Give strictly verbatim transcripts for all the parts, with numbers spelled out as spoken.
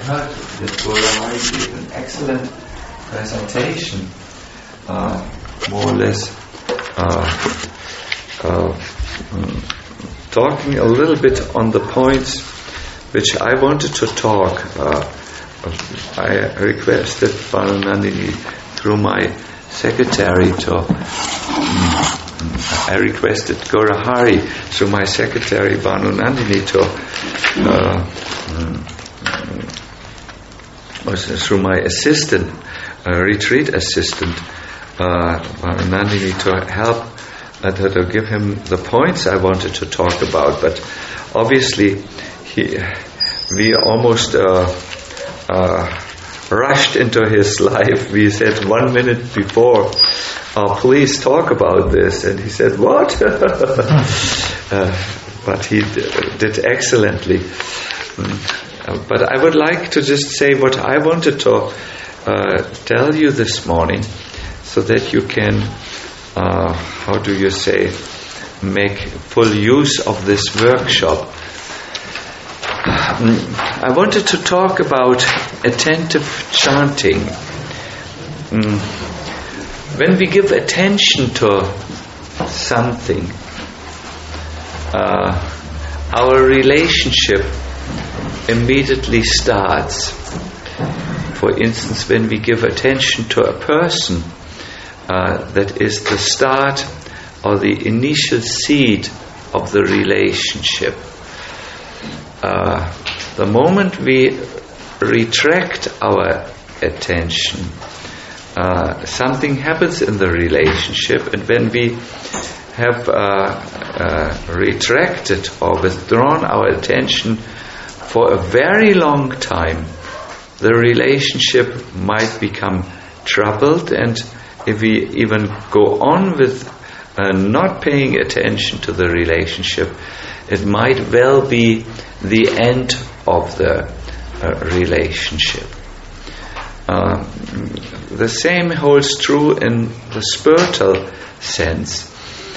heard that Gora Hari gave an excellent presentation, uh, more or less uh, uh, um, talking a little bit on the points which I wanted to talk. Uh, I requested Bhanu Nandini through my secretary to. Um, I requested Gora Hari through my secretary Bhanu Nandini to. Uh, um, through my assistant, uh, retreat assistant, uh, Bhanu Nandini, to help uh, to, to give him the points I wanted to talk about. But obviously, he, we almost uh, uh, rushed into his life. We said one minute before, oh, please talk about this. And he said, what? uh, but he d- did excellently. Mm. Uh, but I would like to just say what I wanted to uh, tell you this morning, so that you can, uh, how do you say, make full use of this workshop. I wanted to talk about attentive chanting. Mm. When we give attention to something, uh, our relationship immediately starts. For instance, when we give attention to a person, uh, that is the start or the initial seed of the relationship. Uh, the moment we retract our attention, uh, something happens in the relationship, and when we have uh, uh, retracted or withdrawn our attention for a very long time, the relationship might become troubled, and if we even go on with uh, not paying attention to the relationship, it might well be the end of the uh, relationship. Uh, the same holds true in the spiritual sense.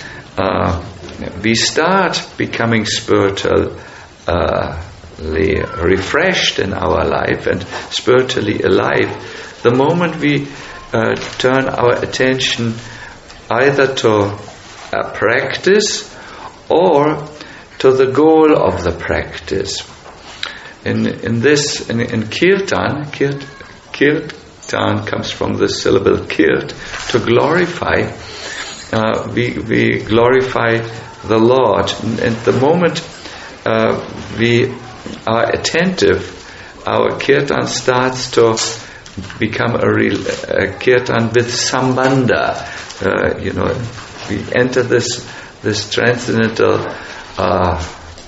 Uh, we start becoming spiritual uh, refreshed in our life and spiritually alive the moment we uh, turn our attention either to a practice or to the goal of the practice. In in this, in, in kirtan, kirt, kirtan comes from the syllable kirt, to glorify. Uh, we we glorify the Lord, and, and the moment uh, we are attentive, our kirtan starts to become a, real, a kirtan with sambandha. Uh, you know, we enter this this transcendental uh,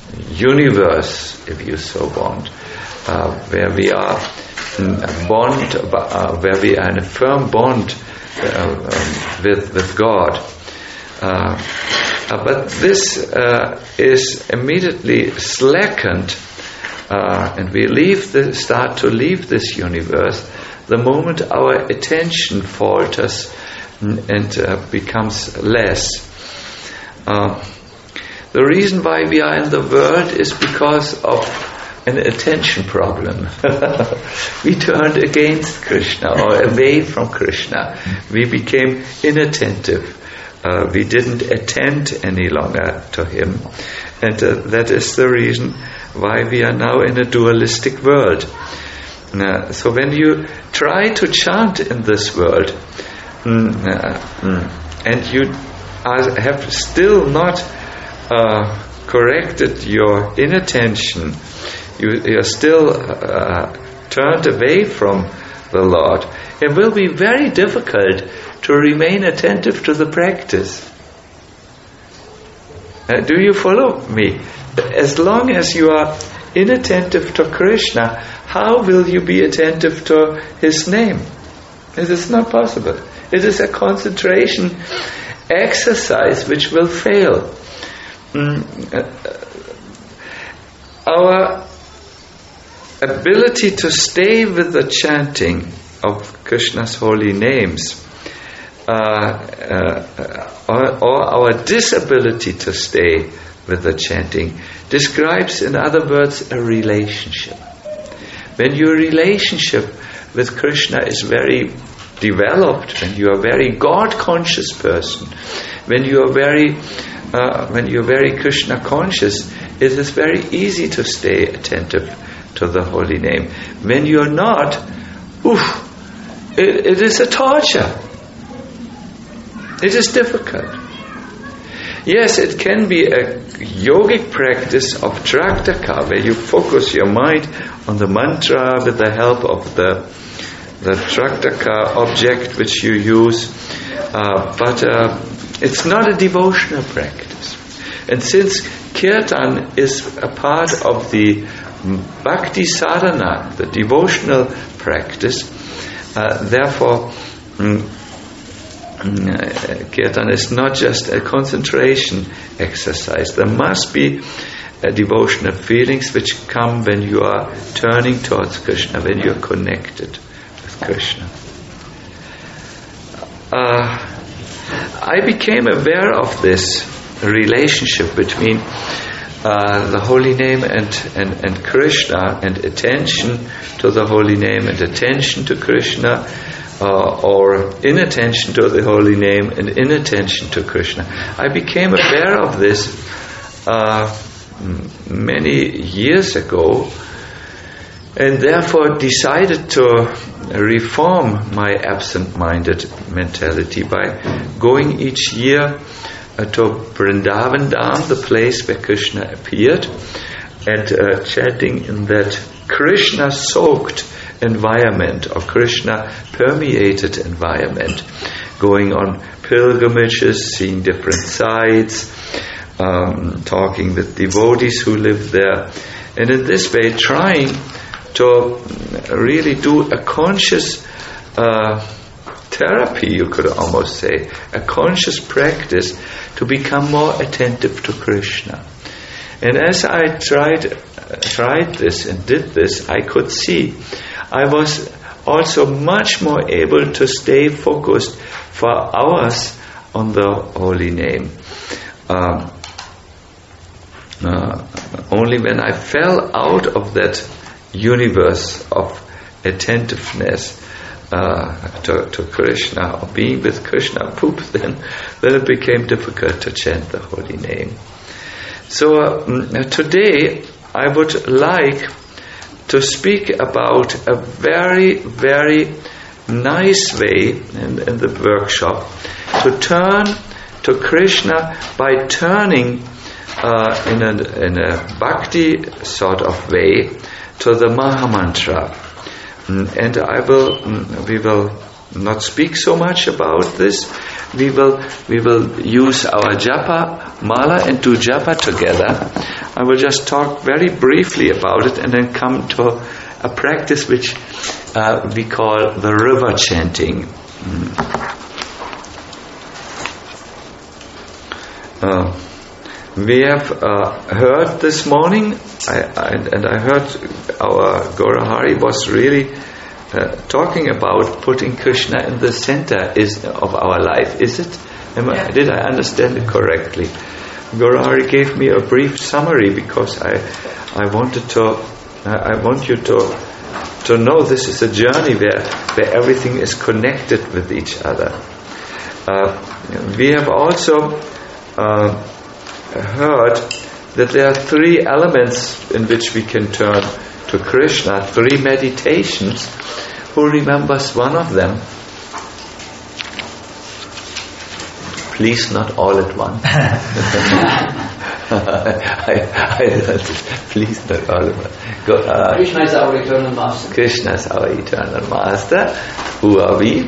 universe, if you so want, uh, where we are in a bond, uh, where we are in a firm bond uh, um, with with God. Uh, uh, but this uh, is immediately slackened. Uh, and we leave the, start to leave this universe the moment our attention falters and, and uh, becomes less. Uh, the reason why we are in the world is because of an attention problem. We turned against Krishna or away from Krishna. We became inattentive. Uh, we didn't attend any longer to Him. And uh, that is the reason why we are now in a dualistic world. Uh, so when you try to chant in this world, mm, uh, mm, and you are, have still not uh, corrected your inattention, you, you are still uh, turned away from the Lord, it will be very difficult to remain attentive to the practice. Uh, do you follow me? As long as you are inattentive to Krishna, how will you be attentive to His name? It is not possible. It is a concentration exercise which will fail. Mm, uh, our ability to stay with the chanting of Krishna's holy names, uh, uh, or, or our disability to stay with the chanting, describes, in other words, a relationship. when your relationship with Krishna is very developed, when you are a very God-conscious person, when you are very, uh, when you are very Krishna-conscious, it is very easy to stay attentive to the holy name. When you are not, oof, it, it is a torture. It is difficult. Yes, it can be a yogic practice of traktaka, where you focus your mind on the mantra with the help of the the traktaka object which you use, uh, but uh, it's not a devotional practice. And since kirtan is a part of the bhakti sadhana, the devotional practice, uh, therefore mm, kirtan is not just a concentration exercise. There must be a devotional feelings which come when you are turning towards Krishna, when you are connected with Krishna. Uh, I became aware of this relationship between uh, the holy name and, and, and Krishna, and attention to the holy name and attention to Krishna, Uh, or inattention to the holy name and inattention to Krishna. I became aware of this uh, m- many years ago, and therefore decided to reform my absent-minded mentality by going each year uh, to Vrindavan Dham, the place where Krishna appeared, and uh, chanting in that Krishna-soaked environment, or Krishna permeated environment, going on pilgrimages, seeing different sites, um, talking with devotees who live there, and in this way trying to really do a conscious uh, therapy, you could almost say, a conscious practice to become more attentive to Krishna. And as I tried uh, tried this and did this, I could see I was also much more able to stay focused for hours on the holy name. Um, uh, only when I fell out of that universe of attentiveness uh, to, to Krishna, or being with Krishna, poop, then, then it became difficult to chant the holy name. So uh, today I would like to speak about a very, very nice way in, in the workshop to turn to Krishna by turning uh, in, a, in a bhakti sort of way to the Mahamantra. And I will, we will not speak so much about this. We will, we will use our japa mala and do japa together. I will just talk very briefly about it and then come to a practice which uh, we call the river chanting. Mm. Uh, we have uh, heard this morning, I, I, and I heard our Gaurahari was really uh, talking about putting Krishna in the center is of our life. Is it? Am I, did I understand it correctly? Gaurahari gave me a brief summary because I, I wanted to, uh, I want you to, to know this is a journey where, where everything is connected with each other. Uh, we have also uh, heard that there are three elements in which we can turn to Krishna, three meditations. Who remembers one of them? Please, not all at once. I, I, please, not all at once. Go, uh, Krishna is our eternal master. Krishna is our eternal master. Who are we?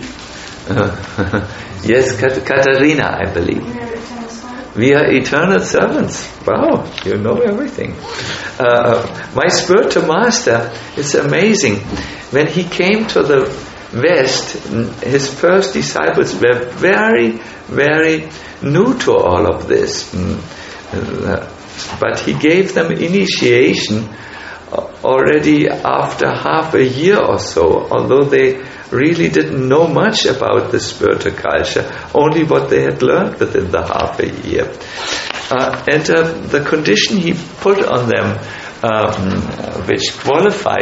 Yes, Kat- Katarina, I believe. We are eternal servants. Wow, you know everything. Uh, my spiritual master is amazing. When he came to the West, his first disciples were very, very new to all of this. But he gave them initiation already after half a year or so, although they really didn't know much about the spiritual culture, only what they had learned within the half a year. Uh, and uh, the condition he put on them, um, which qualified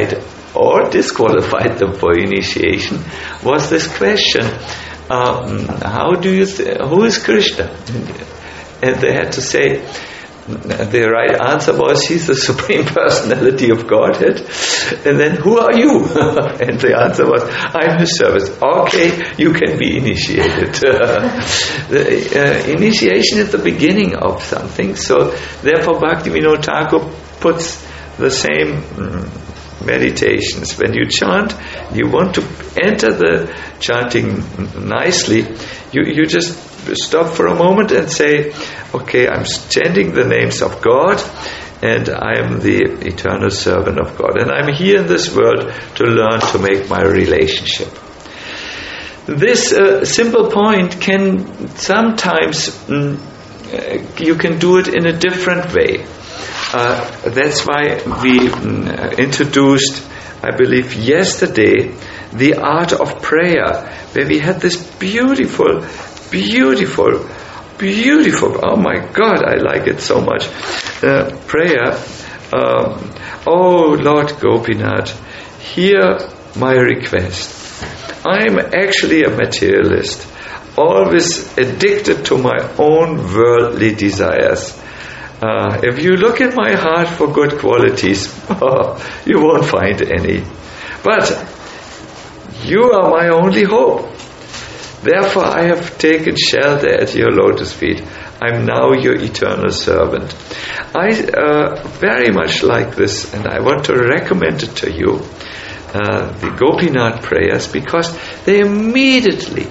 or disqualified them for initiation was this question, um, how do you, th- who is Krishna? And they had to say, the right answer was, he's the Supreme Personality of Godhead. And then, who are you? And the answer was, I'm his service. Okay, you can be initiated. the, uh, initiation is the beginning of something. So therefore Bhaktivinoda Thakur puts the same mm, meditations. When you chant, you want to enter the chanting nicely, you, you just stop for a moment and say, okay, I'm chanting the names of God, and I am the eternal servant of God, and I'm here in this world to learn to make my relationship. This uh, simple point can sometimes, mm, uh, you can do it in a different way. Uh, that's why we mm, introduced, I believe yesterday, the art of prayer, where we had this beautiful Beautiful, beautiful, oh my God, I like it so much. Uh, prayer, um, oh Lord Gopinath, hear my request. I'm actually a materialist, always addicted to my own worldly desires. Uh, if you look at my heart for good qualities, oh, you won't find any. But you are my only hope. Therefore I have taken shelter at your lotus feet. I'm now your eternal servant. I uh, very much like this, and I want to recommend it to you, uh, the Gopinath prayers, because they immediately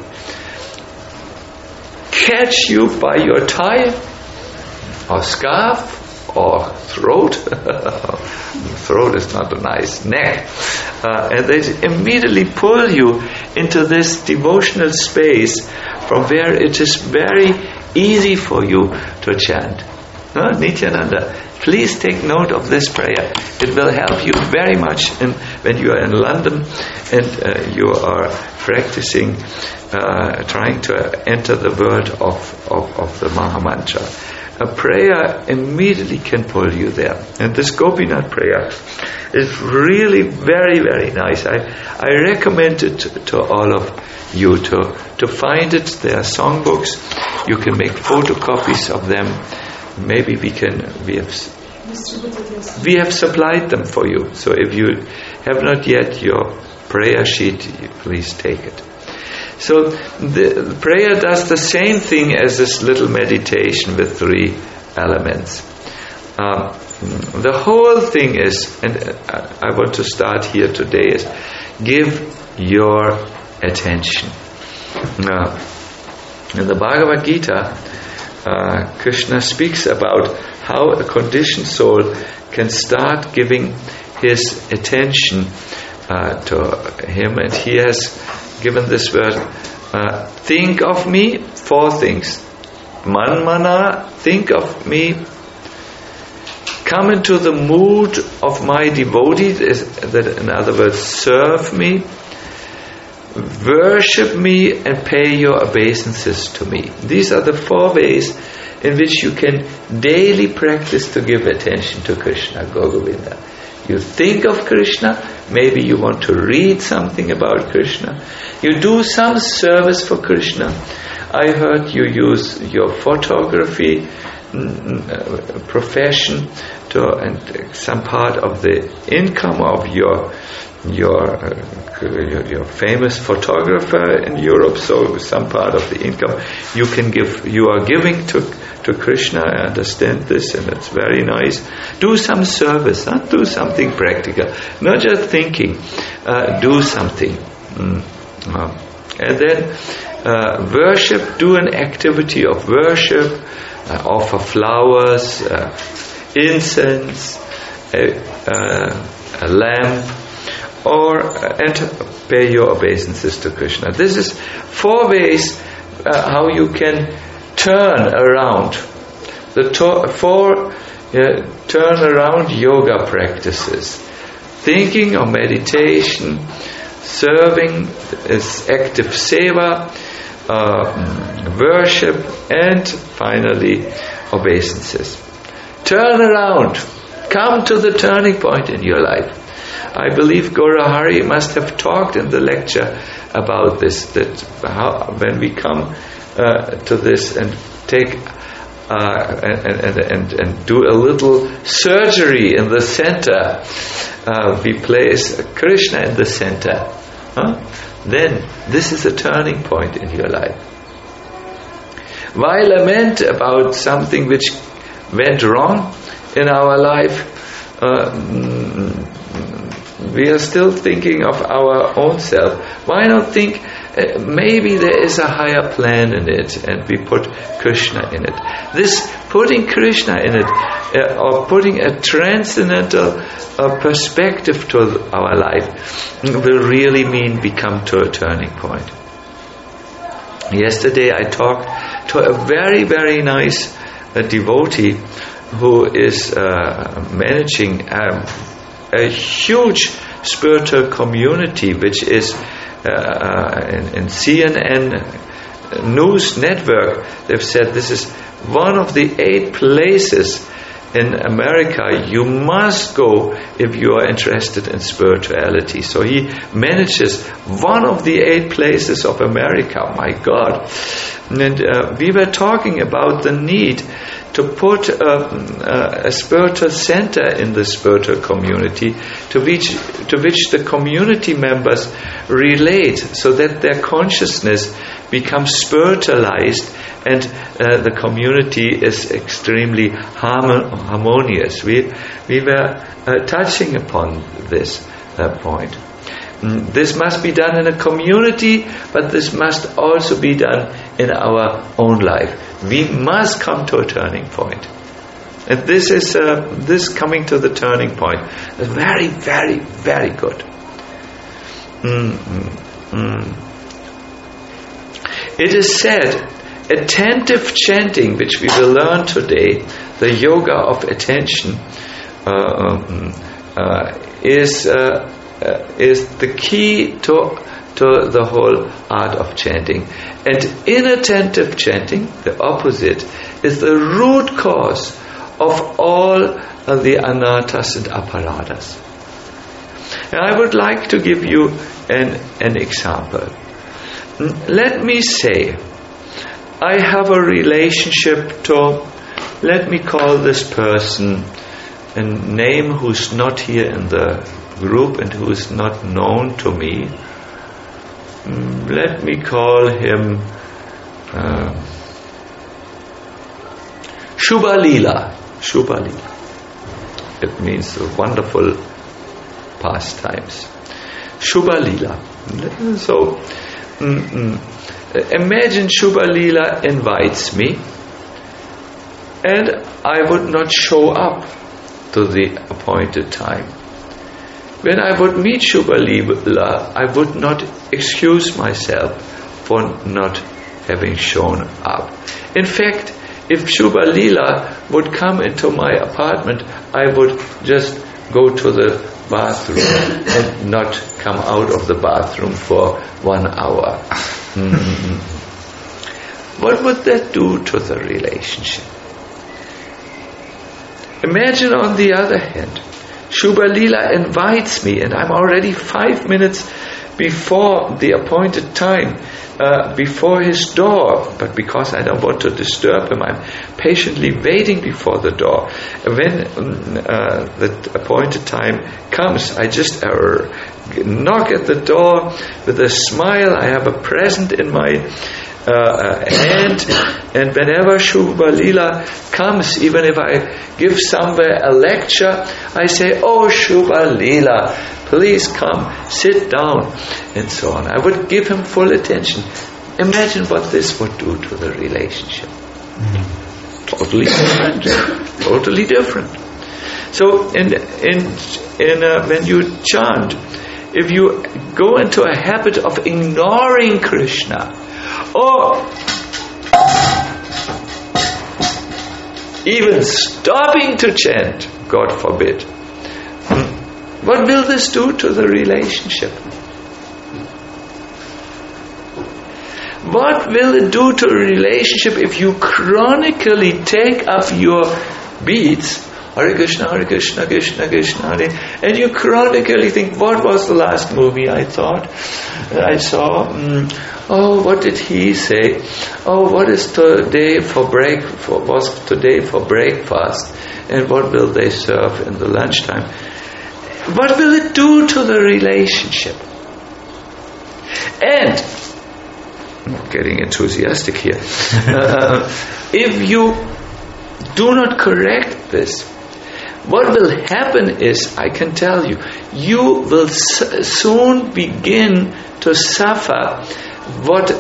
catch you by your tie or scarf or throat. Throat is not a nice neck. Uh, and they immediately pull you into this devotional space from where it is very easy for you to chant. Uh, Nityananda, please take note of this prayer. It will help you very much in, when you are in London and uh, you are practicing, uh, trying to enter the world of, of, of the Mahamantra. A prayer immediately can pull you there. And this Gopinath prayer is really very, very nice. I, I recommend it to, to all of you to, to find it. There are songbooks. You can make photocopies of them. Maybe we can, we have, we have supplied them for you. So if you have not yet your prayer sheet, please take it. So the prayer does the same thing as this little meditation with three elements. Uh, the whole thing is, and I want to start here today, is give your attention. Uh, in the Bhagavad Gita, uh, Krishna speaks about how a conditioned soul can start giving his attention uh, to him, and he has given this word, uh, think of me, four things. Manmana, think of me. Come into the mood of my devotee, that in other words, serve me. Worship me and pay your obeisances to me. These are the four ways in which you can daily practice to give attention to Krishna, Govinda. You think of Krishna, maybe you want to read something about Krishna. You do some service for Krishna. I heard you use your photography uh, profession to, and some part of the income of your your, uh, your your famous photographer in Europe. So some part of the income you can give. You are giving to. to Krishna. I understand this, and it's very nice. Do some service, huh? Do something practical, not just thinking. Uh, do something, mm. uh, and then uh, worship. Do an activity of worship. Uh, offer flowers, uh, incense, a, uh, a lamp, or uh, and pay your obeisances to Krishna. This is four ways uh, how you can turn around the to- four uh, turn around yoga practices: thinking or meditation, serving is active seva, uh, worship, and finally obeisances. Turn around, come to the turning point in your life. I believe Gaura Hari must have talked in the lecture about this, that how, when we come uh, to this and take uh, and, and, and, and do a little surgery in the center, uh, we place Krishna in the center, huh? Then this is a turning point in your life. Why lament about something which went wrong in our life? Uh, we are still thinking of our own self. Why not think uh, maybe there is a higher plan in it, and we put Krishna in it? This putting Krishna in it, uh, or putting a transcendental uh, perspective to our life, will really mean we come to a turning point. Yesterday I talked to a very, very nice uh, devotee who is uh, managing um, a huge spiritual community, which is uh, uh, in, in C N N News Network. They've said this is one of the eight places in America you must go if you are interested in spirituality. So he manages one of the eight places of America. My God. And uh, we were talking about the need to put uh, uh, a spiritual center in the spiritual community to which, to which the community members relate, so that their consciousness becomes spiritualized and uh, the community is extremely harmon- harmonious. We, we were uh, touching upon this uh, point. Mm, this must be done in a community, but this must also be done in our own life. We must come to a turning point. And this is uh, this coming to the turning point is very, very, very good. Mm, mm, mm. It is said, attentive chanting, which we will learn today, the yoga of attention, uh, um, uh, is uh, uh, is the key to to the whole art of chanting. And inattentive chanting, the opposite, is the root cause of all of the anarthas and aparadas. And I would like to give you an, an example. Let me say, I have a relationship to, let me call this person a name who's not here in the group and who is not known to me. Let me call him uh, Shubha Leela. Shubha Leela. It means wonderful pastimes. Shubha Leela. So, mm-mm. imagine Shubha Leela invites me, and I would not show up to the appointed time. When I would meet Shubha Leela, I would not excuse myself for not having shown up. In fact, if Shubha Leela would come into my apartment, I would just go to the bathroom and not come out of the bathroom for one hour. Mm-hmm. What would that do to the relationship? Imagine, on the other hand, Shubha Leela invites me, and I'm already five minutes before the appointed time, uh, before his door, but because I don't want to disturb him, I'm patiently waiting before the door. When uh, the appointed time comes, I just uh, knock at the door with a smile. I have a present in my uh, hand, and whenever Shubha Leela comes, even if I give somewhere a lecture, I say, "Oh, Shubha Leela, please come, sit down," and so on. I would give him full attention. Imagine what this would do to the relationship. Mm-hmm. Totally different. Totally different. So, in in in uh, when you chant, if you go into a habit of ignoring Krishna, or even stopping to chant, God forbid, what will this do to the relationship? What will it do to a relationship if you chronically take up your beads, Hare Krishna, Hare Krishna, Krishna Krishna, Hare, and you chronically think, what was the last movie I thought I saw? Mm, oh, what did he say? Oh, what is today for break? For, was today for breakfast? And what will they serve in the lunchtime? What will it do to the relationship? And I'm not getting enthusiastic here. uh, if you do not correct this, what will happen is, I can tell you, you will s- soon begin to suffer what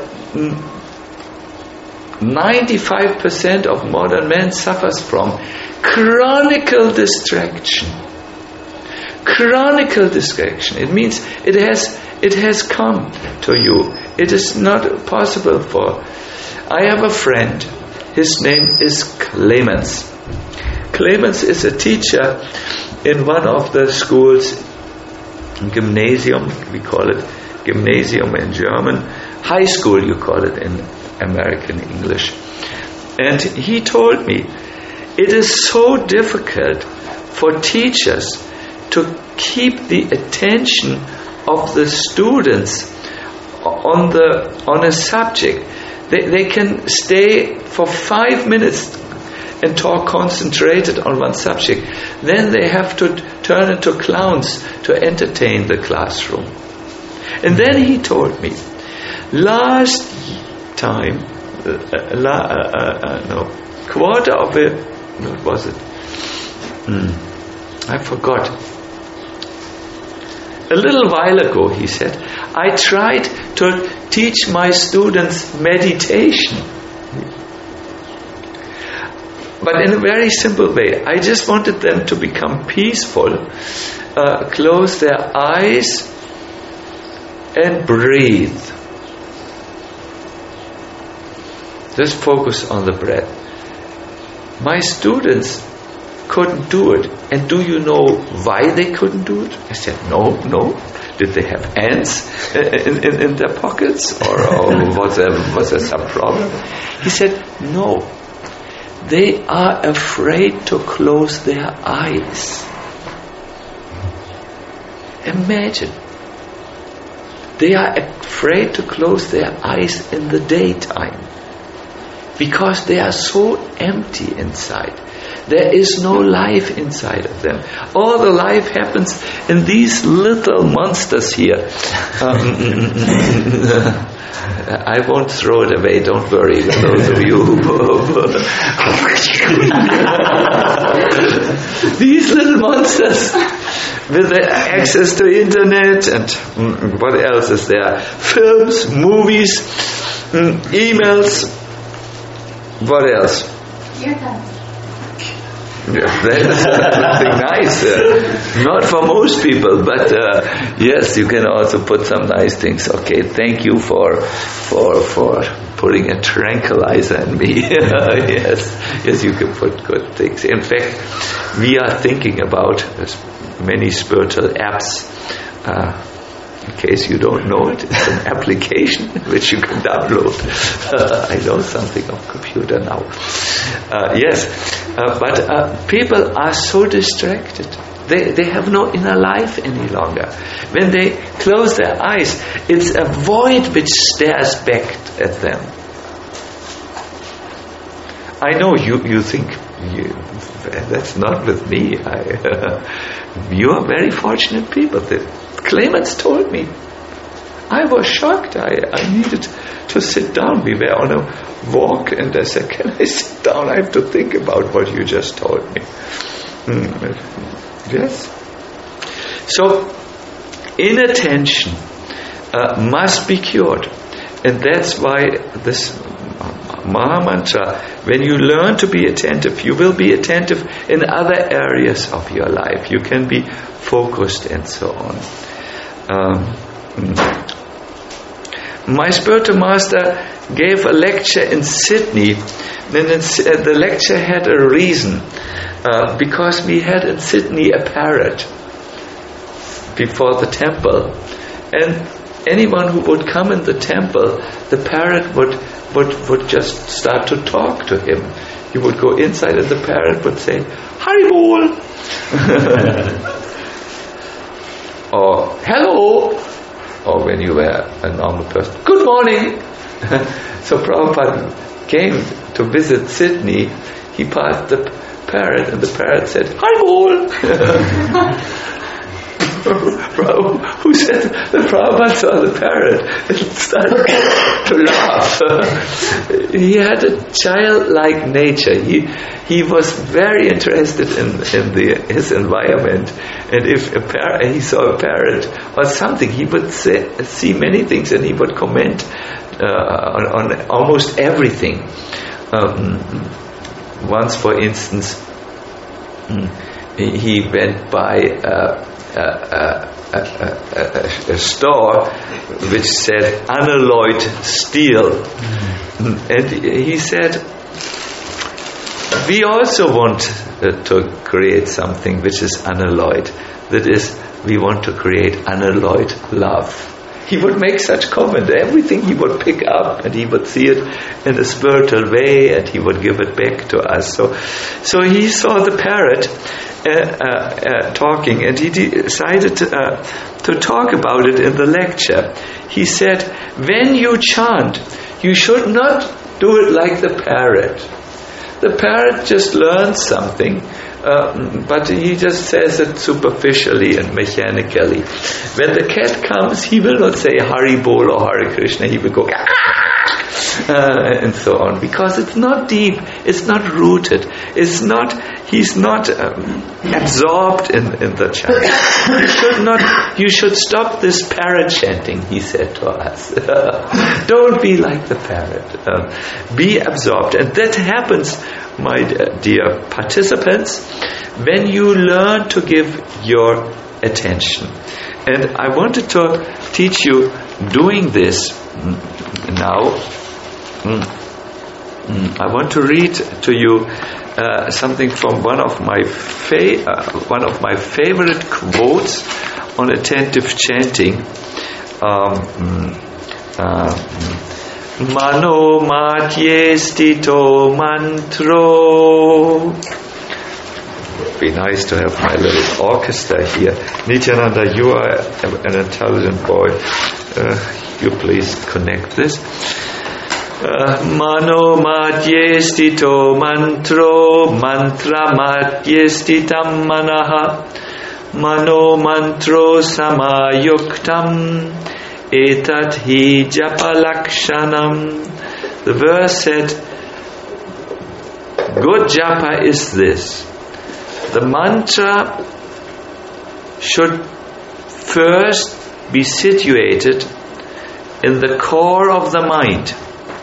ninety-five percent of modern men suffers from: chronicle distraction. Chronicle distraction. It means it has it has come to you. It is not possible for. I have a friend. His name is Clemens. Clemens is a teacher in one of the schools, gymnasium, we call it gymnasium in German, high school you call it in American English. And he told me, it is so difficult for teachers to keep the attention of the students on the on a subject. They, they can stay for five minutes and talk concentrated on one subject. Then they have to turn into clowns to entertain the classroom. And then he told me, last time, uh, la, uh, uh, no, quarter of it, what was it? Mm, I forgot. A little while ago, he said, I tried to teach my students meditation. But in a very simple way. I just wanted them to become peaceful, uh, close their eyes and breathe. Just focus on the breath. My students couldn't do it. And do you know why they couldn't do it? I said, no, no. Did they have ants in, in, in their pockets? Or, or was, there, was there some problem? He said, no. They are afraid to close their eyes. Imagine. They are afraid to close their eyes in the daytime because they are so empty inside. There is no life inside of them. All the life happens in these little monsters here. Um, I won't throw it away, don't worry, with those of you who... These little monsters with the access to internet and what else is there? Films, movies, emails, what else? Earbuds. Yeah, that's something nice. Uh, not for most people, but uh, yes, you can also put some nice things. Okay, thank you for for for putting a tranquilizer in me. yes, yes, you can put good things. In fact, we are thinking about many spiritual apps. Uh, In case you don't know it, it's an application which you can download. Uh, I know something of computer now. Uh, yes, uh, but uh, people are so distracted. They they have no inner life any longer. When they close their eyes, it's a void which stares back at them. I know you, you think, you, that's not with me. I, uh, you are very fortunate people. The Clemens told me. I was shocked. I, I needed to sit down. We were on a walk and I said, can I sit down? I have to think about what you just told me. Mm, yes. So, inattention uh, must be cured. And that's why this Maha Mantra, when you learn to be attentive, you will be attentive in other areas of your life. You can be focused and so on. Um, my spiritual master gave a lecture in Sydney. Then uh, the lecture had a reason. Uh, because we had in Sydney a parrot before the temple. And anyone who would come in the temple, the parrot would, would, would just start to talk to him. He would go inside and the parrot would say, Haribol! Or hello! Or when you were a normal person, good morning! So Prabhupada came to visit Sydney. He passed the parrot, and the parrot said, Haribol! Who said the Prabhupada saw the parrot and started to laugh. He had a childlike nature. He he was very interested in, in the, his environment, and if a parrot, he saw a parrot or something, he would say, see many things, and he would comment uh, on, on almost everything. Um, once, for instance, he went by uh, A, a, a, a, a store which said unalloyed steel, mm. and he said, we also want uh, to create something which is unalloyed. That is, we want to create unalloyed love. He would make such comment. Everything he would pick up, and he would see it in a spiritual way, and he would give it back to us. So, so he saw the parrot Uh, uh, uh, talking, and he decided to, uh, to talk about it in the lecture. He said, when you chant, you should not do it like the parrot. The parrot just learns something, uh, but he just says it superficially and mechanically. When the cat comes, he will not say Haribol or Hare Krishna. He will go Uh, and so on, because it's not deep, it's not rooted, it's not, he's not um, absorbed in, in the chant. You should not, you should stop this parrot chanting, he said to us. Don't be like the parrot. Um, be absorbed. And that happens, my dear participants, when you learn to give your attention. And I wanted to teach you doing this now. Mm. Mm. I want to read to you uh, something from one of my fa- uh, one of my favorite quotes on attentive chanting. Um, uh, Mano matye stito mantro. Be nice to have my little orchestra here. Nityananda, you are an intelligent boy. Uh, you please connect this. Uh, mano madhye stito mantro mantra madhye stitam manaha mano mantro samayuktam etat hi japa lakshanam. The verse said, good japa is this. The mantra should first be situated in the core of the mind.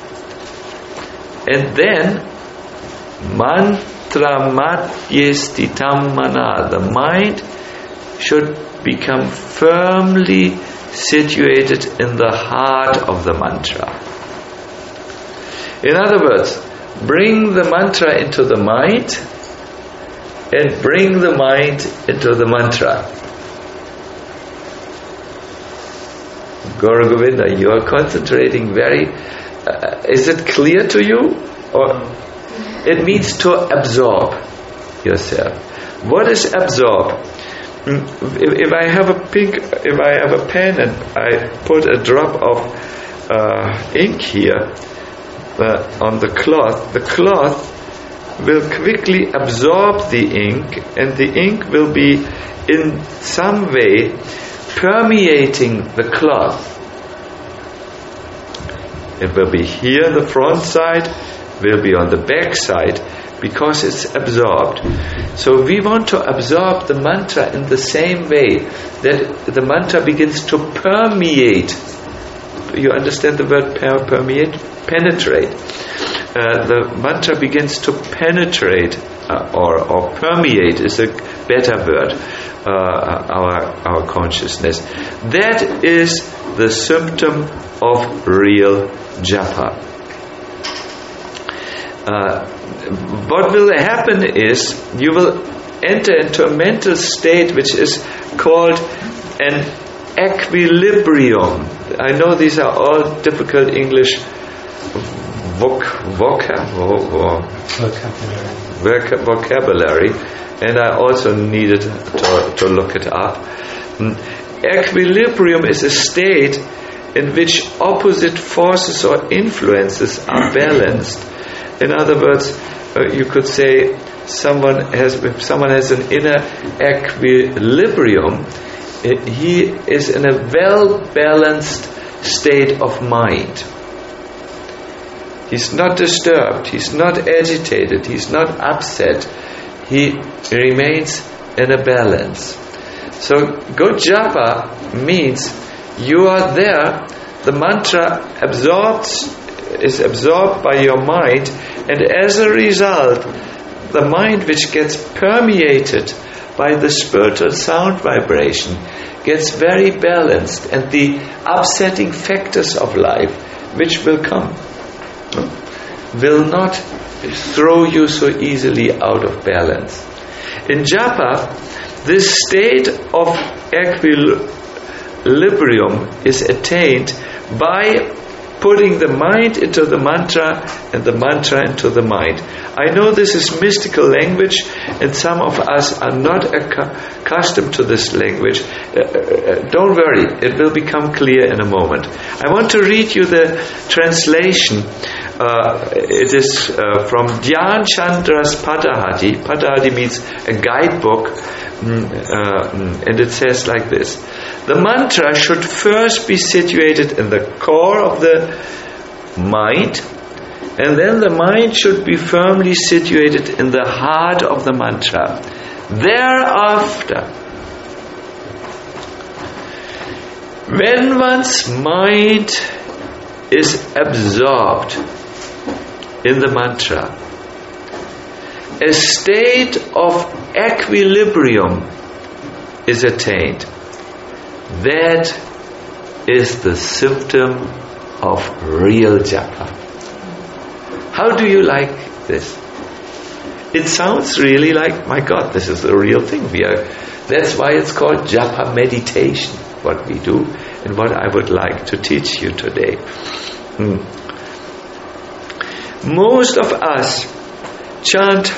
And then, mantra matye stitam mana, the mind should become firmly situated in the heart of the mantra. In other words, bring the mantra into the mind and bring the mind into the mantra. Gaura Govinda, you are concentrating very... Uh, is it clear to you? Or it means to absorb yourself. What is absorb? If, if I have a pink, if I have a pen and I put a drop of uh, ink here uh, on the cloth, the cloth will quickly absorb the ink, and the ink will be in some way permeating the cloth. It will be here, the front side, will be on the back side, because it's absorbed. So we want to absorb the mantra in the same way, that the mantra begins to permeate. You understand the word per- permeate? Penetrate. Uh, the mantra begins to penetrate, uh, or, or permeate is a better word, uh, our, our consciousness. That is the symptom of real japa. Uh, what will happen is you will enter into a mental state which is called an equilibrium. I know these are all difficult English voc- voca- vo- vo- vocabulary. vocabulary, and I also needed to, to look it up. Equilibrium is a state in which opposite forces or influences are balanced. In other words, uh, you could say someone has, if someone has an inner equilibrium, it, he is in a well-balanced state of mind. He's not disturbed, he's not agitated, he's not upset. He remains in a balance. So good japa means you are there, the mantra absorbs, is absorbed by your mind, and as a result, the mind which gets permeated by the spiritual sound vibration gets very balanced, and the upsetting factors of life which will come will not throw you so easily out of balance. In japa, this state of equilibrium is attained by putting the mind into the mantra and the mantra into the mind. I know this is mystical language, and some of us are not accustomed to this language. Uh, uh, don't worry, it will become clear in a moment. I want to read you the translation. Uh, it is uh, from Dhyan Chandra's Patahati. Patahati means a guidebook, mm, uh, and it says like this: the mantra should first be situated in the core of the mind, and then the mind should be firmly situated in the heart of the mantra. Thereafter, when one's mind is absorbed in the mantra, a state of equilibrium is attained. That is the symptom of real japa. How do you like this? It sounds really like, my God, this is the real thing. We are. That's why it's called japa meditation, what we do, and what I would like to teach you today. Hmm. Most of us chant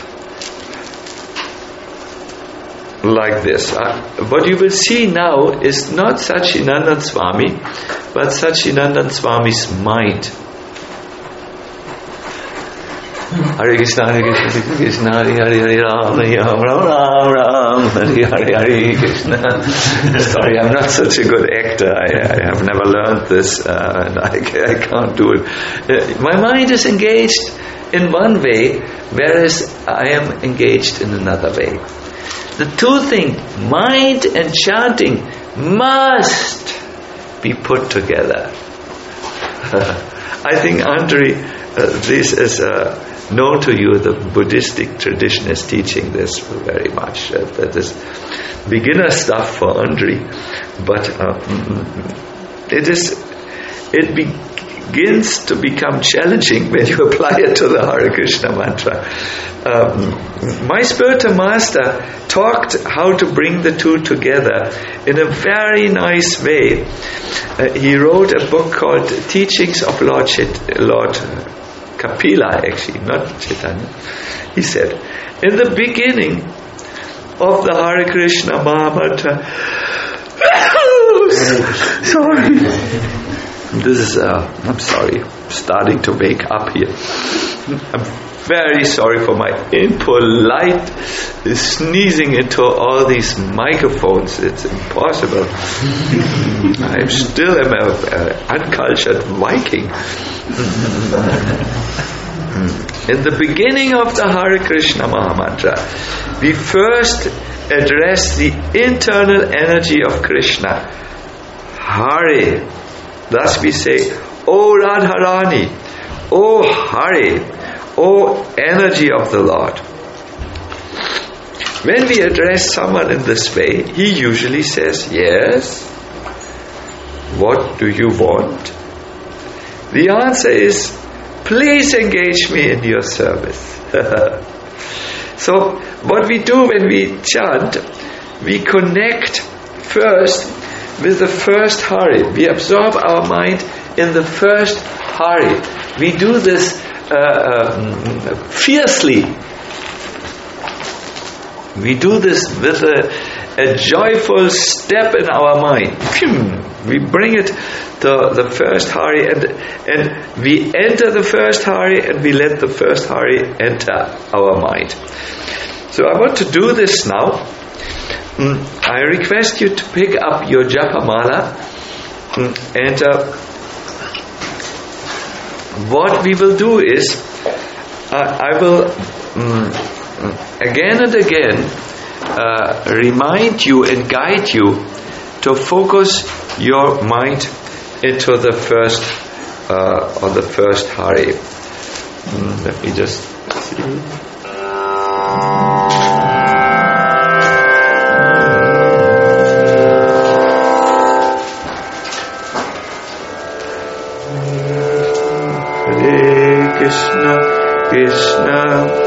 like this. Uh, what you will see now is not Satchidananda Swami, but Satchidananda Swami's mind. Hare Krishna, Hare Krishna, Krishna, Hare Hare, Hare Ram, Hare Ram, Ram Ram, Hare Hare, Hare Krishna. Sorry, I'm not such a good actor. I, I have never learned this, uh, and I, I can't do it. Uh, my mind is engaged in one way, whereas I am engaged in another way. The two things, mind and chanting, must be put together. I think, Andre, uh, this is uh, known to you. The Buddhistic tradition is teaching this very much. Uh, that is beginner stuff for Andre, but uh, it is it begins to become challenging when you apply it to the Hare Krishna mantra. Um, my spiritual master talked how to bring the two together in a very nice way. Uh, he wrote a book called Teachings of Lord Chit- Lord Kapila, actually, not Chaitanya. He said, in the beginning of the Hare Krishna Mahamantra, sorry. This is, uh, I'm sorry, starting to wake up here. I'm very sorry for my impolite sneezing into all these microphones. It's impossible. I still am an uncultured Viking. In the beginning of the Hare Krishna Mahamantra, we first address the internal energy of Krishna. Hare. Thus we say, O Radharani, O Hare, O energy of the Lord. When we address someone in this way, he usually says, yes, what do you want? The answer is, please engage me in your service. So, what we do when we chant, we connect first with the first Hare. We absorb our mind in the first Hare. We do this uh, um, fiercely. we do this with a, a joyful step in our mind. We bring it to the first hari, and, and we enter the first hari, and we let the first hari enter our mind. So I want to do this now. I request you to pick up your Japamala, and uh, what we will do is uh, I will um, again and again uh, remind you and guide you to focus your mind into the first uh, on the first hari. Mm, let me just see. Krishna, Krishna,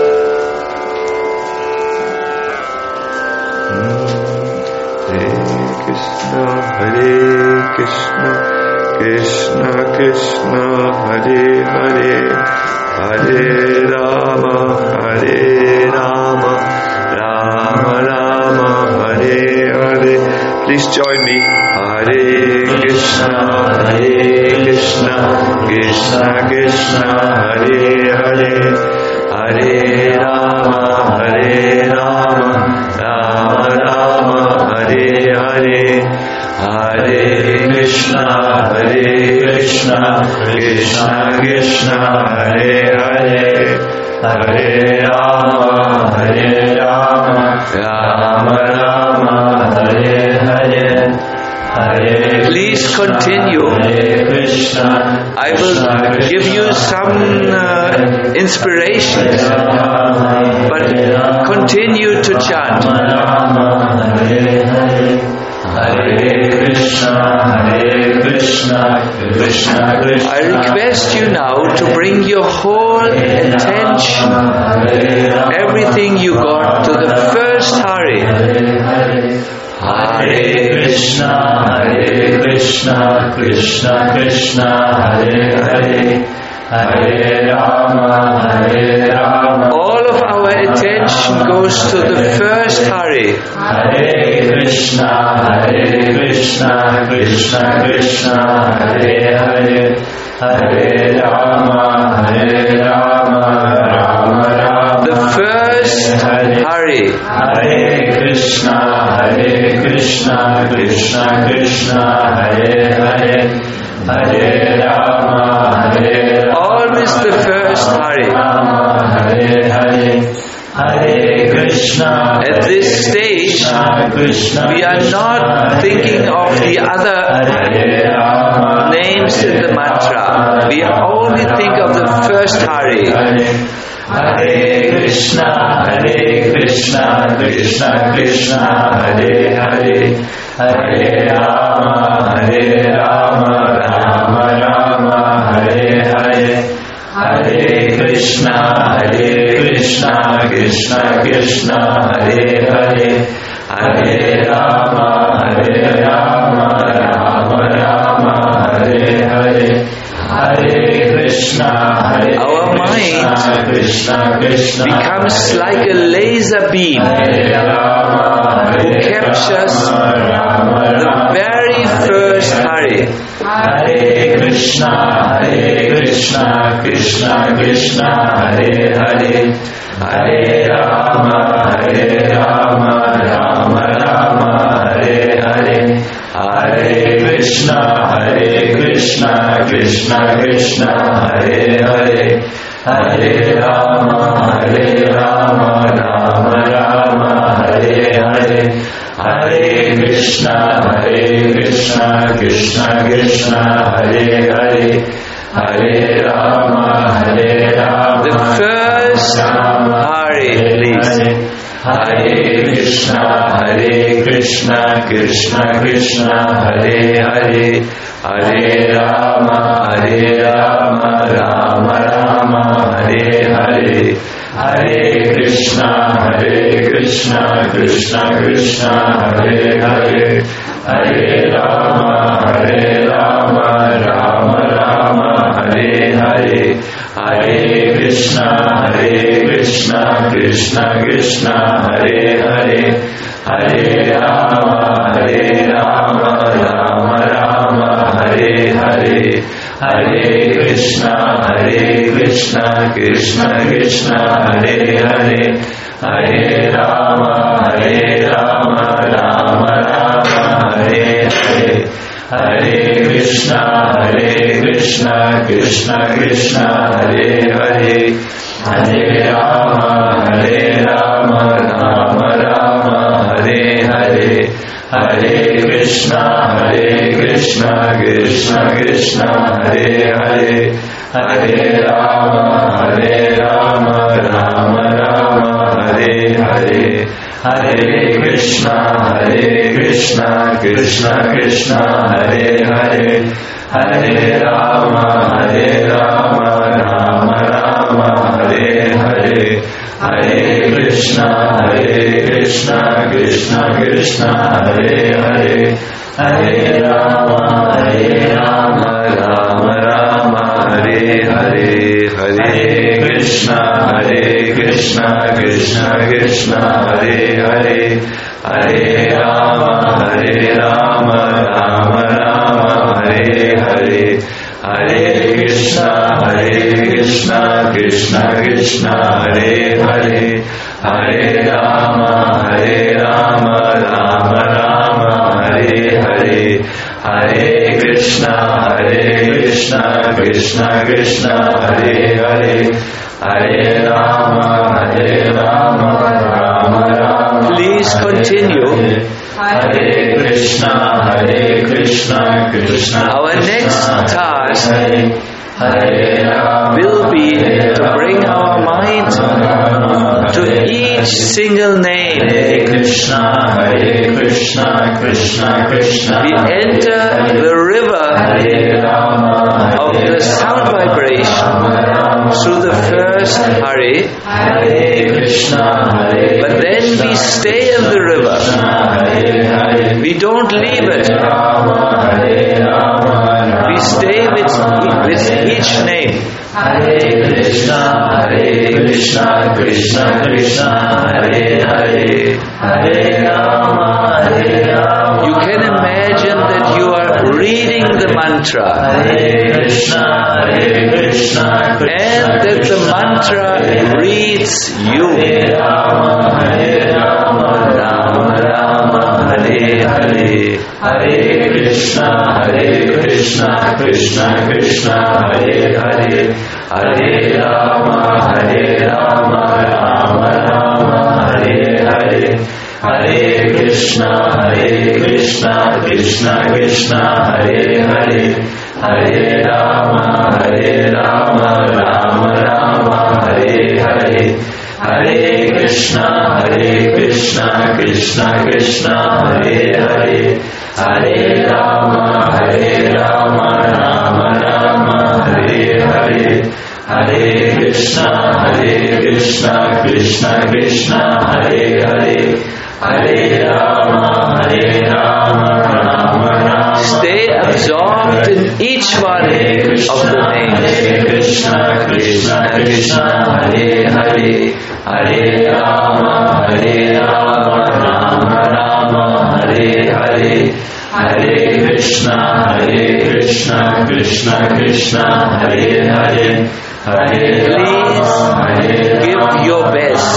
Hare Krishna, Hare Krishna, Krishna Krishna, Hare Hare, Hare Rama, Hare Rama, Rama Rama, Hare Hare. Please join me. Hare Krishna, Hare Krishna, Krishna Krishna, Hare Hare, Hare Rama, Hare Rama, Rama Rama, Hare Hare, Hare Krishna, Hare Krishna, Krishna Krishna, Hare Hare, Hare Rama, Hare Rama, Rama Rama, Hare Hare. Please continue. I will give you some uh, inspirations, but continue to chant. Hare Krishna, Hare Krishna, Krishna Krishna. I request you now to bring your whole attention, everything you got, to the first hari. Hare Krishna, Hare Krishna, Krishna Krishna, Hare Hare, Hare Rama, Hare Rama. All of our attention goes to the first hari. Hare Krishna, Hare Krishna, Krishna Krishna, Hare Hare, Hare Rama, Hare Rama, Rama Rama. The first hari. Hare Krishna, Hare Krishna, Krishna Krishna, Hare Hare, Hare Rama, Hare Rama. Always the first hari. Hare Hare, Hare Krishna. At this stage, we are not thinking of the other names in the mantra. We only think of the first hari. Hare Krishna, Hare Krishna, Krishna Krishna, Hare Hare, Hare Rama, Hare Rama, Rama Rama, Hare Hare, Hare Krishna, Hare Krishna, Krishna Krishna, Hare Hare, Hare Rama, Hare Rama, Rama Rama, Hare Hare, Hare Krishna, Hare Our mind Krishna, Krishna, becomes like a laser beam who captures the very first hari. Hare Krishna, Hare Krishna, Krishna Krishna, Hare Hare, Hare Rama, Hare Rama, Rama Rama, Hare Hare, Hare Krishna, Hare Krishna, Krishna Krishna, Hare Hare, Hare Rama, Hare Rama, Rama Rama, Hare Hare, Hare Krishna, Hare Krishna, Krishna Krishna, Hare Hare, Hare Rama, Hare Rama. The first hari, please. Hare Krishna, Hare Krishna, Krishna Krishna, Hare Hare, Hare Rama, Hare Rama, Rama Rama, Hare Hare, Hare Krishna, Hare Krishna, Krishna Krishna, Hare Hare, Hare Rama, Hare Rama, Rama Rama, Hare Hare, Hare Krishna, Hare Krishna, Krishna Krishna Krishna Hare Hare Hare Rama Hare Rama Rama Rama Hare Hare Hare Krishna Hare Krishna Krishna Krishna Hare Hare Hare Rama Hare Rama Rama Rama Hare Hare Hare Krishna Hare Krishna Krishna Krishna Hare Hare Hare Rama Hare Rama Rama Rama Hare Hare Hare Krishna Hare Krishna Krishna Krishna Hare Hare Hare Rama Hare Rama Rama Rama Hare Hare Hare Krishna Hare Krishna Krishna Krishna Hare Hare Hare Rama Hare Rama Rama Rama Hare Hare Hare Krishna Hare Krishna Krishna Krishna Hare Hare Hare Rama Hare Rama Rama Rama Hare Hare Hare Krishna Hare Krishna Krishna Krishna Hare Hare Hare Rama Hare Rama Rama Rama Hare Hare Hare Krishna Hare Krishna Krishna Krishna Hare Hare Hare Rama Hare Rama Rama Rama Hare Hare Hare Krishna Hare Krishna Krishna Krishna Hare Hare Hare Rama Hare Rama Rama Rama. Please continue. Hare Krishna Hare Krishna Krishna. Our next task will be to bring our mind to each single name. Hare Krishna Hare Krishna Krishna Krishna. We enter the river of the sound vibration through the first Hare, but then we stay in the river. We don't leave it. We stay with, with each name. Hare Krishna Hare Krishna Krishna Krishna Hare Hare Hare Rama Hare Rama. You can imagine that you are reading the mantra, Hare Krishna Hare Krishna and that the mantra reads you. Hare Rama Hare Rama Rama Rama Hare Hare Hare Krishna Hare Krishna Krishna Krishna Hare Hare Hare Rama Hare Rama Rama Rama Hare Hare Hare Krishna Hare Krishna Krishna Krishna Hare Hare Hare Rama Hare Rama Rama Rama Hare Hare Hare Krishna Hare Krishna Krishna Krishna Hare Hare Hare Rama Hare Rama Rama Rama Hare Hare Hare Krishna Hare Krishna Krishna Krishna Hare Hare Hare Rama Hare Rama Rama Rama. Stay absorbed in each one of the names. Hare Krishna Krishna Krishna Hare Hare Hare Rama Hare Rama Rama Rama Hare Hare Hare Krishna Hare Krishna Krishna Krishna Hare Hare Hare Please give your best.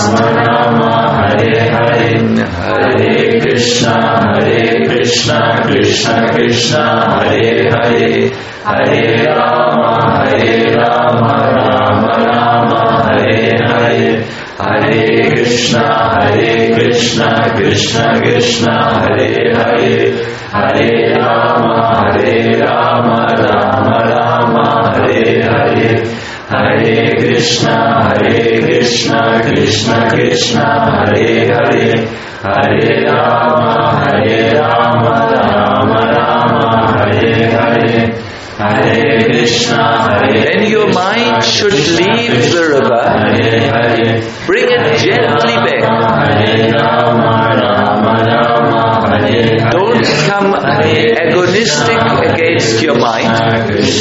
Hare Hare Hare Krishna Hare Krishna Krishna Krishna Hare Hare Hare Rama Hare Rama Rama Rama Hare Hare Hare Krishna Hare Krishna Krishna Krishna Hare Hare Hare Rama Hare Rama Rama Rama Hare Hare Hare Krishna Hare Krishna Krishna Krishna Hare Hare Hare Rama Hare Rama Rama Rama Hare Hare Hare Krishna Hare. When your mind should leave the river, bring it gently back. Don't become agonistic against your mind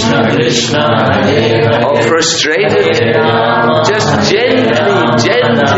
or frustrated. Just gently, gently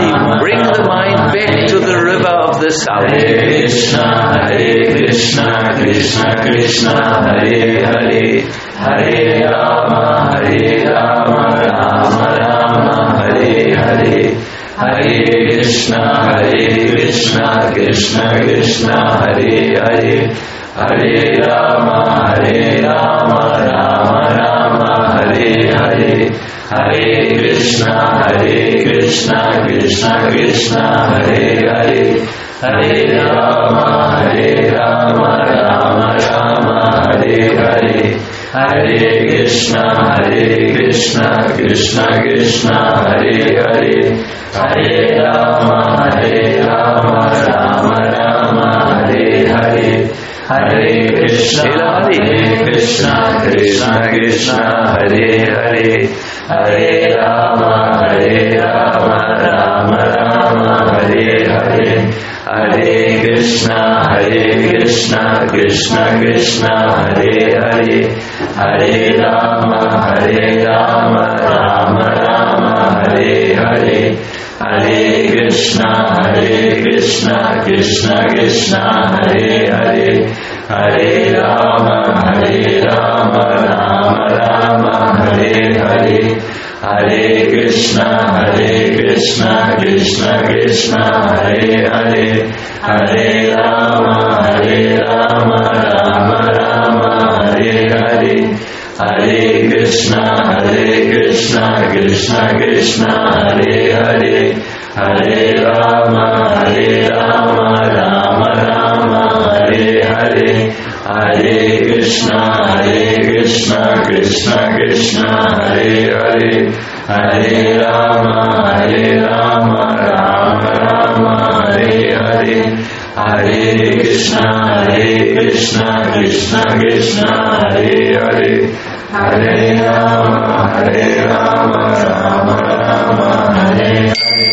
Bring the mind back to the river of the south. Hare Krishna, Hare Krishna, Krishna Krishna, Hare Hare, Hare Rama, Hare Rama, Rama Rama, Hare Hare, Hare Krishna, Hare Krishna, Krishna Krishna, Hare Hare, Hare Rama, Hare Rama, Rama Rama, Hare Hare, Hare Krishna, Hare Krishna, Krishna Krishna, Hare Hare, Hare Rama, Hare Rama, Rama Rama, Hare Hare, Hare Krishna, Hare Krishna, Krishna Krishna, Hare Hare, Hare Rama, Hare Rama, Rama Rama, Hare Hare, Hare Krishna, Hare Krishna, Krishna Krishna, Hare Hare, Hare Rama, Hare Rama, Rama Rama, Hare Hare, Hare Krishna, Hare Krishna, Krishna Krishna, Hare Hare, Hare Rama, Hare Rama, Rama Rama, Hare Hare, Hare Krishna, Hare Krishna, Krishna Krishna, Hare Hare, Hare Rama, Hare Rama, Rama Rama, Hare Hare, Hare Krishna, Hare Krishna, Krishna Krishna, Hare Hare, Hare Rama, Hare Rama, Rama Rama, Hare Hare, Hare Krishna, Hare Krishna, Krishna Krishna, Hare Hare, Hare Rama, Hare Rama, Rama Rama, Hare Hare, Hare Krishna, Hare Krishna, Krishna Krishna, Hare Hare, Hare Rama, Hare Rama, Rama Rama, Hare Hare, Hare Krishna, Hare Krishna, Krishna Krishna, Hare Hare, Hare Rama, Hare Rama, Rama Rama, Hare Hare.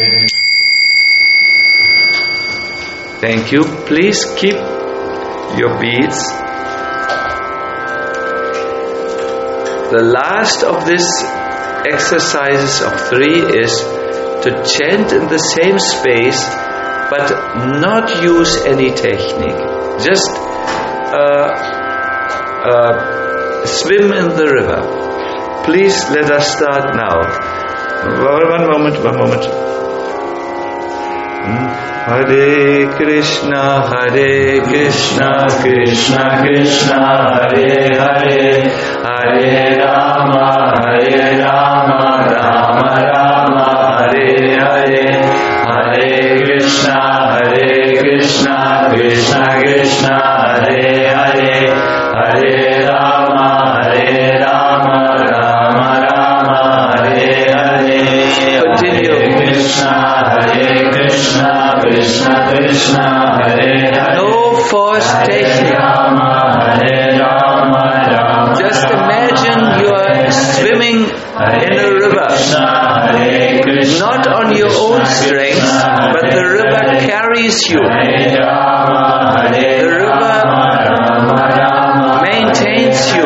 Thank you. Please keep your beads. The last of this exercises of three is to chant in the same space but not use any technique. Just uh, uh, swim in the river. Please let us start now. One moment, one moment. Hmm. Hare Krishna, Hare Krishna, Krishna Krishna, Hare Hare, Hare Rama, Hare Rama, Rama Rama, Hare Hare, Hare Krishna, Hare Krishna, Krishna Krishna, Hare Hare, Hare Rama, Hare Rama, Rama Rama, Hare Hare. Continue. Krishna, Hare Krishna, Krishna Krishna, Hare Hare. No forced technique. Just imagine you are swimming in a river. Not on your own strength, but the river carries you. The river maintains you.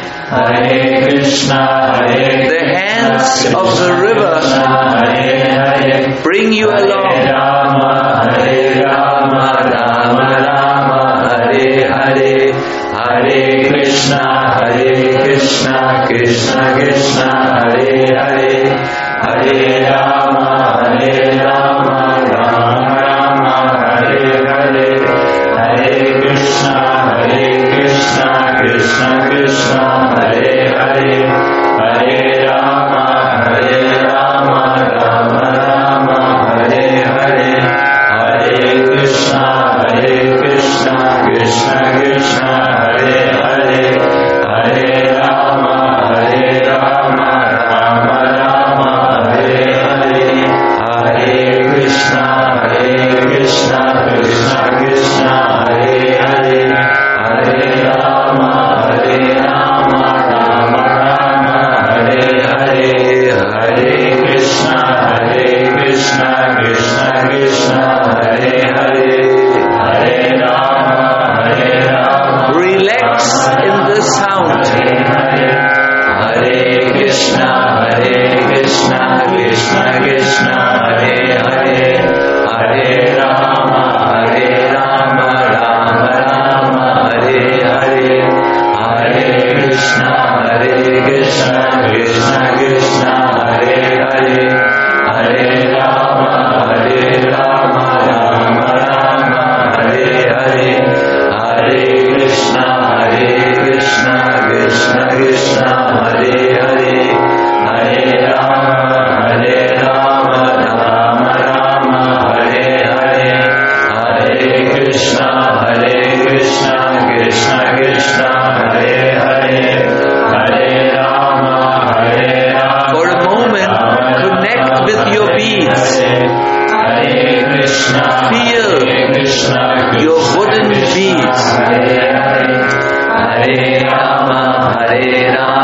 The hands of the river bring you along. Hare Rama, Rama Rama, Hare Hare, Hare Krishna, Hare Krishna, Krishna Krishna, Hare Hare, Hare Rama, Hare Rama, Rama Rama, Hare Hare, Hare Krishna, Hare Krishna, Krishna Krishna, Hare Hare, Hare Rama, Hare Rama, Rama Rama, Hare Hare, Hare Krishna, Hare Krishna, Krishna Krishna, Hare Hare, Hare Rama, Hare Rama, Rama Rama, Hare Hare,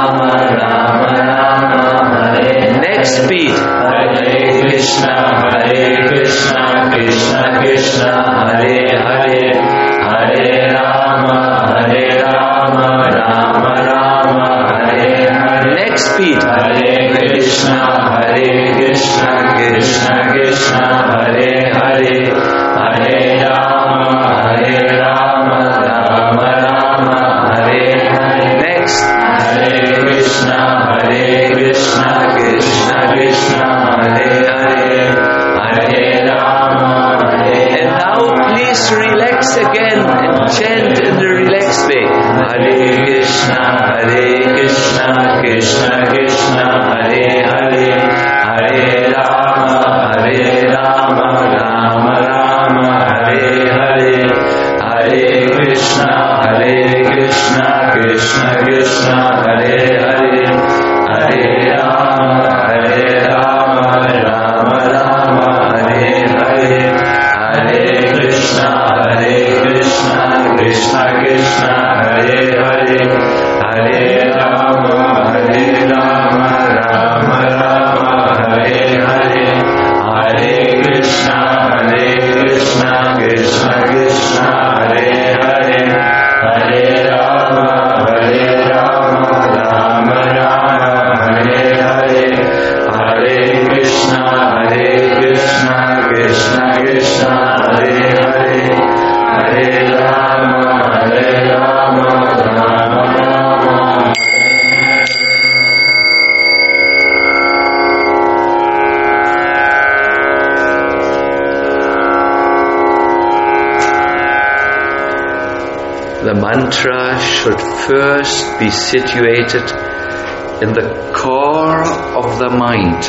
Rama, Rama Rama, Hare Hare. Next beat. Hare Krishna, Hare Krishna, Krishna Krishna, Hare Hare. Hare Rama, Hare Rama, Rama Rama, Hare Hare. Next beat. Hare Krishna, Hare Krishna, Krishna Krishna, Hare Hare. Hare Rama, Hare Rama, Rama Rama, Hare Hare. Next. Hare Krishna, Hare Krishna, Krishna Krishna, Hare Hare. Hare Rama, Hare. And now please relax again and chant in the relaxed way. Hare Krishna, Hare Krishna, Krishna Krishna, Hare Hare. Hare Rama, Hare Rama, Rama Rama, Hare Hare. Hare Krishna, Hare Krishna, Krishna Krishna, Hare Hare. Hare Rama, Hare Rama, Rama Rama, Hare Hare. Hare Krishna, Hare Krishna, Krishna Krishna, Hare Hare. Hare Rama, Hare Rama, Rama Rama, Hare Hare. Hare Krishna, Hare Krishna, Krishna Krishna, Hare Hare. Hare Rama, Hare Rama, Rama Rama, Hare Hare. Hare Krishna, Hare Krishna, Krishna Krishna, Hare Hare. Hare Rama, Hare Rama, Rama Rama. The mantra should first be situated in the core of the mind.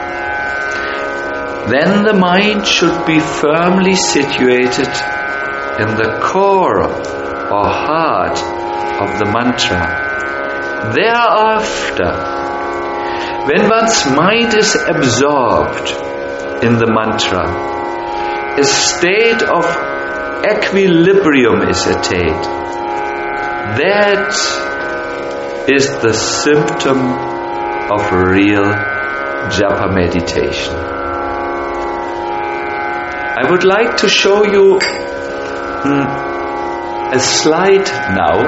Then the mind should be firmly situated in the core or heart of the mantra. Thereafter, when one's mind is absorbed in the mantra, a state of equilibrium is attained. That is the symptom of real japa meditation. I would like to show you mm, a slide now.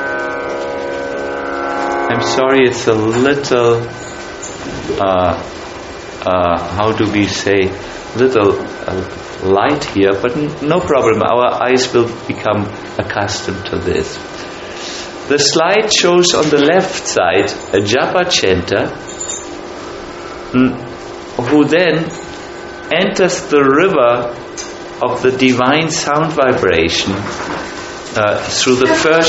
I'm sorry, it's a little, uh, uh, how do we say, little uh, light here, but n- no problem. Our eyes will become accustomed to this. The slide shows on the left side a japa chanter mm, who then enters the river of the divine sound vibration uh, through the first...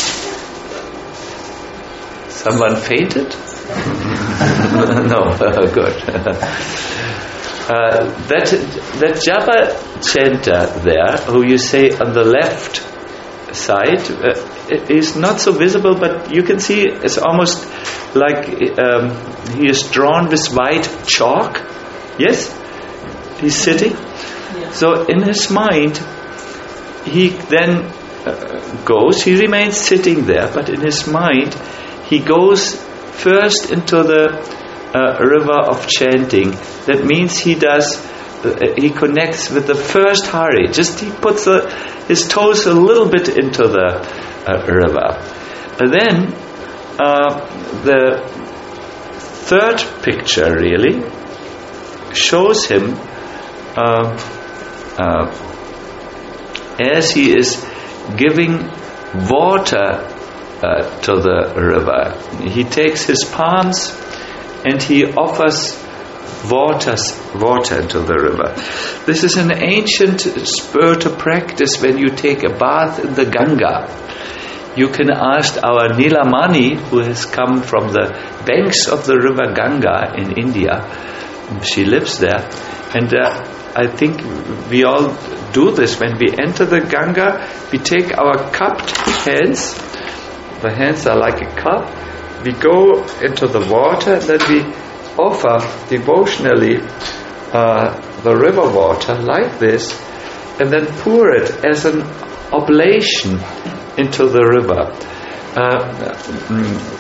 Someone fainted? No, good. Uh, that that japa chanter there, who you say on the left side, uh, is not so visible, but you can see it's almost like um, he is drawn with white chalk. Yes? He's sitting. Yeah. So in his mind, he then uh, goes, he remains sitting there, but in his mind, he goes first into the uh, river of chanting. That means he does, uh, he connects with the first hari. Just he puts the, his toes a little bit into the uh, river. And then uh, the third picture really shows him uh, uh, as he is giving water uh, to the river. He takes his palms and he offers waters, water into the river. This is an ancient spiritual practice. When you take a bath in the Ganga, you can ask our Nilamani, who has come from the banks of the river Ganga in India. She lives there, and uh, I think we all do this. When we enter the Ganga, we take our cupped hands. The hands are like a cup. We go into the water, and then we offer devotionally uh, the river water like this, and then pour it as an oblation into the river. Uh,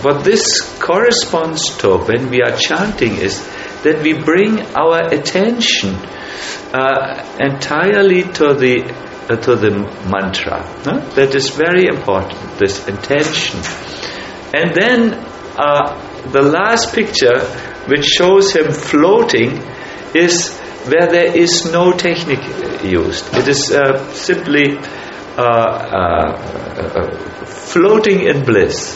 what this corresponds to when we are chanting is that we bring our attention uh, entirely to the uh, to the mantra. Huh? That is very important, this intention. And then uh, the last picture, which shows him floating, is where there is no technique used. It is uh, simply uh, uh, uh, floating in bliss.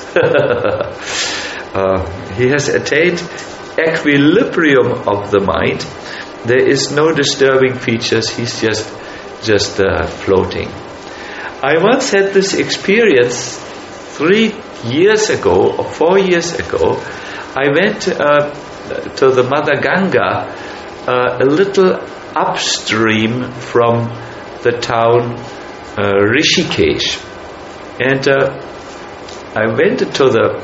uh, he has attained equilibrium of the mind. There is no disturbing features. He's just just uh, floating. I once had this experience three years ago or four years ago. I went uh, to the Mother Ganga, uh, a little upstream from the town uh, Rishikesh, and uh, I went to the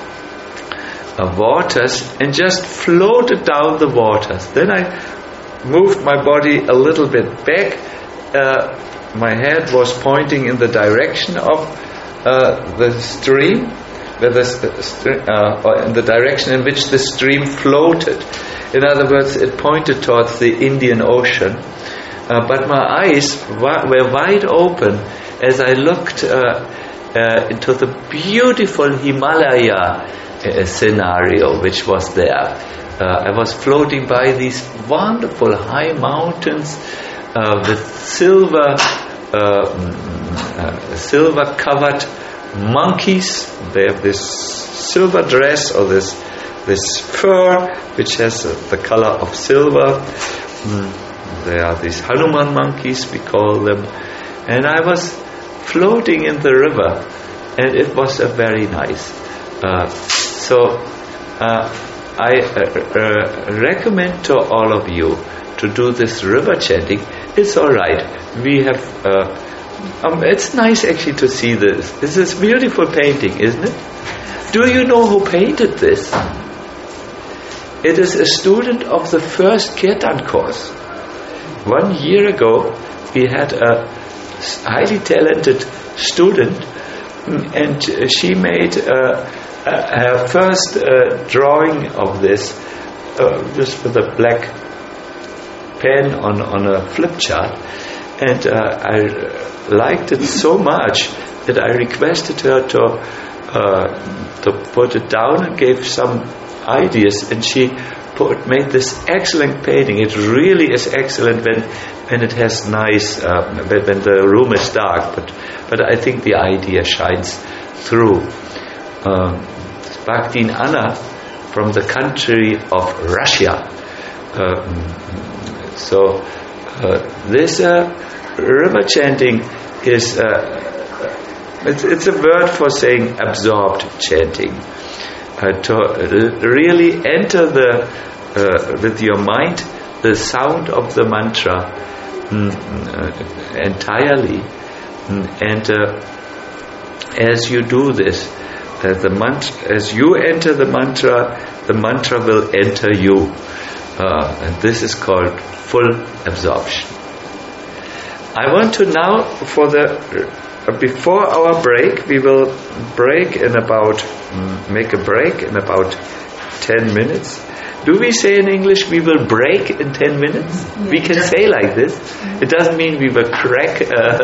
uh, waters and just floated down the waters. Then I moved my body a little bit back. Uh, my head was pointing in the direction of uh, the stream, where the st- uh, or in the direction in which the stream floated. In other words, it pointed towards the Indian Ocean. Uh, but my eyes wa- were wide open as I looked uh, uh, into the beautiful Himalaya uh, scenario which was there. Uh, I was floating by these wonderful high mountains uh, with silver, uh, uh, silver-covered monkeys. They have this silver dress or this this fur which has uh, the color of silver. Mm. There are these Hanuman monkeys, we call them. And I was floating in the river, and it was a very nice. Uh, so uh, I uh, uh, recommend to all of you to do this river chanting. It's all right. We have. Uh, um, it's nice actually to see this. This is beautiful painting, isn't it? Do you know who painted this? It is a student of the first Kirtan course. One year ago, we had a highly talented student, and she made uh, her first uh, drawing of this uh, just with a black pen on, on a flip chart, and uh, I liked it so much that I requested her to uh, to put it down and gave some ideas, and she put, made this excellent painting. It really is excellent when when it has nice uh, when, when the room is dark, but but I think the idea shines through. Um, Bhaktin Anna from the country of Russia. Um, so uh, this uh, river chanting is uh, it's, it's a word for saying absorbed chanting. Uh, to really enter the uh, with your mind the sound of the mantra mm, uh, entirely, mm, and uh, as you do this, uh, the mantra, as you enter the mantra, the mantra will enter you, uh, and this is called full absorption. I want to now, for the Uh, before our break, we will break in about, mm, make a break in about ten minutes. Do we say in English, we will break in ten minutes? Yeah. We can say like this. It doesn't mean we will crack. Uh,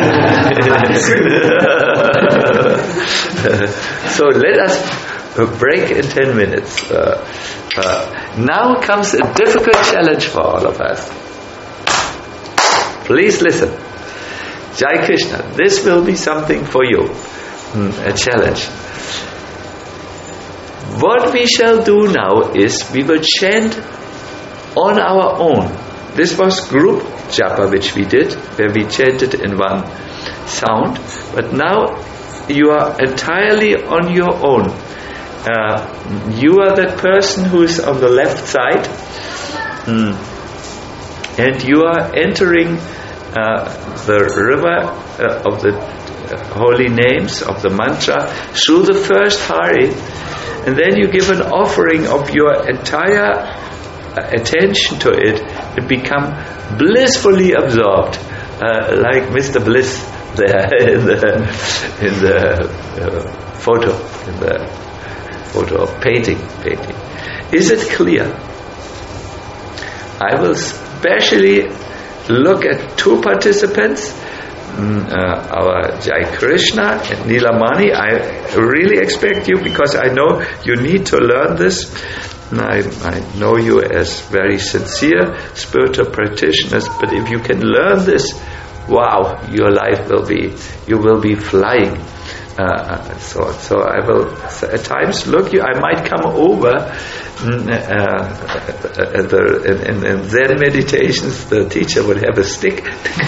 so let us break in ten minutes. Uh, uh, now comes a difficult challenge for all of us. Please listen. Jai Krishna, this will be something for you, a challenge. What we shall do now is we will chant on our own. This was group japa which we did, where we chanted in one sound, but now you are entirely on your own. Uh, you are that person who is on the left side, mm, and you are entering Uh, the river uh, of the uh, holy names of the mantra through the first hari, and then you give an offering of your entire uh, attention to it and become blissfully absorbed, uh, like Mister Bliss there in the in the uh, photo, in the photo of painting, painting. Is it clear? I will especially look at two participants, uh, our Jai Krishna and Nilamani. I really expect you, because I know you need to learn this. I, I know you as very sincere spiritual practitioners, but if you can learn this, wow, your life will be, you will be flying. Uh, so, so I will at times look you. I might come over uh, uh, the, in, in Zen meditations. The teacher would have a stick,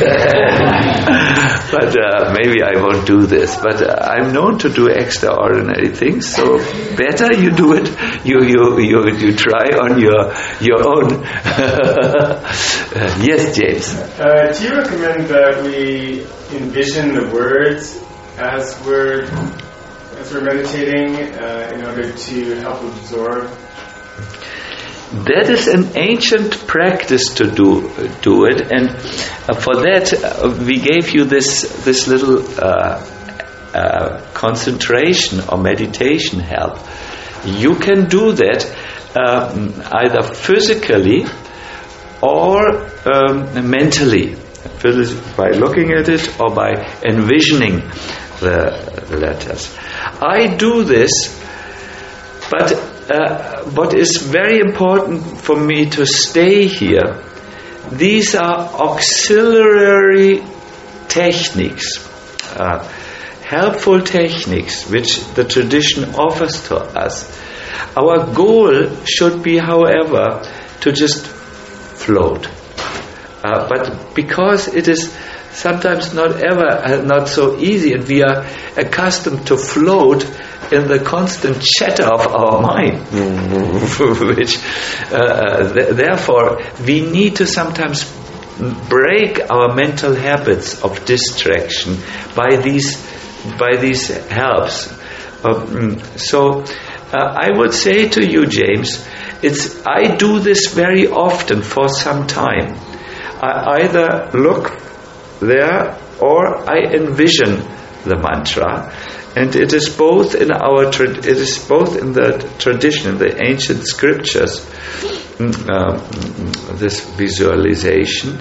but uh, maybe I won't do this. But uh, I'm known to do extraordinary things. So better you do it. You you you you try on your your own. uh, yes, James. Uh, do you recommend that we envision the words as we're as we're meditating uh, in order to help absorb? That is an ancient practice to do do it, and uh, for that uh, we gave you this this little uh, uh, concentration or meditation help. You can do that um, either physically or um, mentally, by looking at it or by envisioning the, the letters. I do this, but uh, what is very important for me to stay here, these are auxiliary techniques, uh, helpful techniques which the tradition offers to us. Our goal should be, however, to just float. Uh, but because it is sometimes not ever, uh, not so easy, and we are accustomed to float in the constant chatter of our mind, which, uh, th- therefore, we need to sometimes break our mental habits of distraction by these, by these helps. Um, so, uh, I would say to you, James, it's I do this very often for some time. I either look there or I envision the mantra, and it is both in our tra- it is both in the tradition, in the ancient scriptures, uh, this visualization.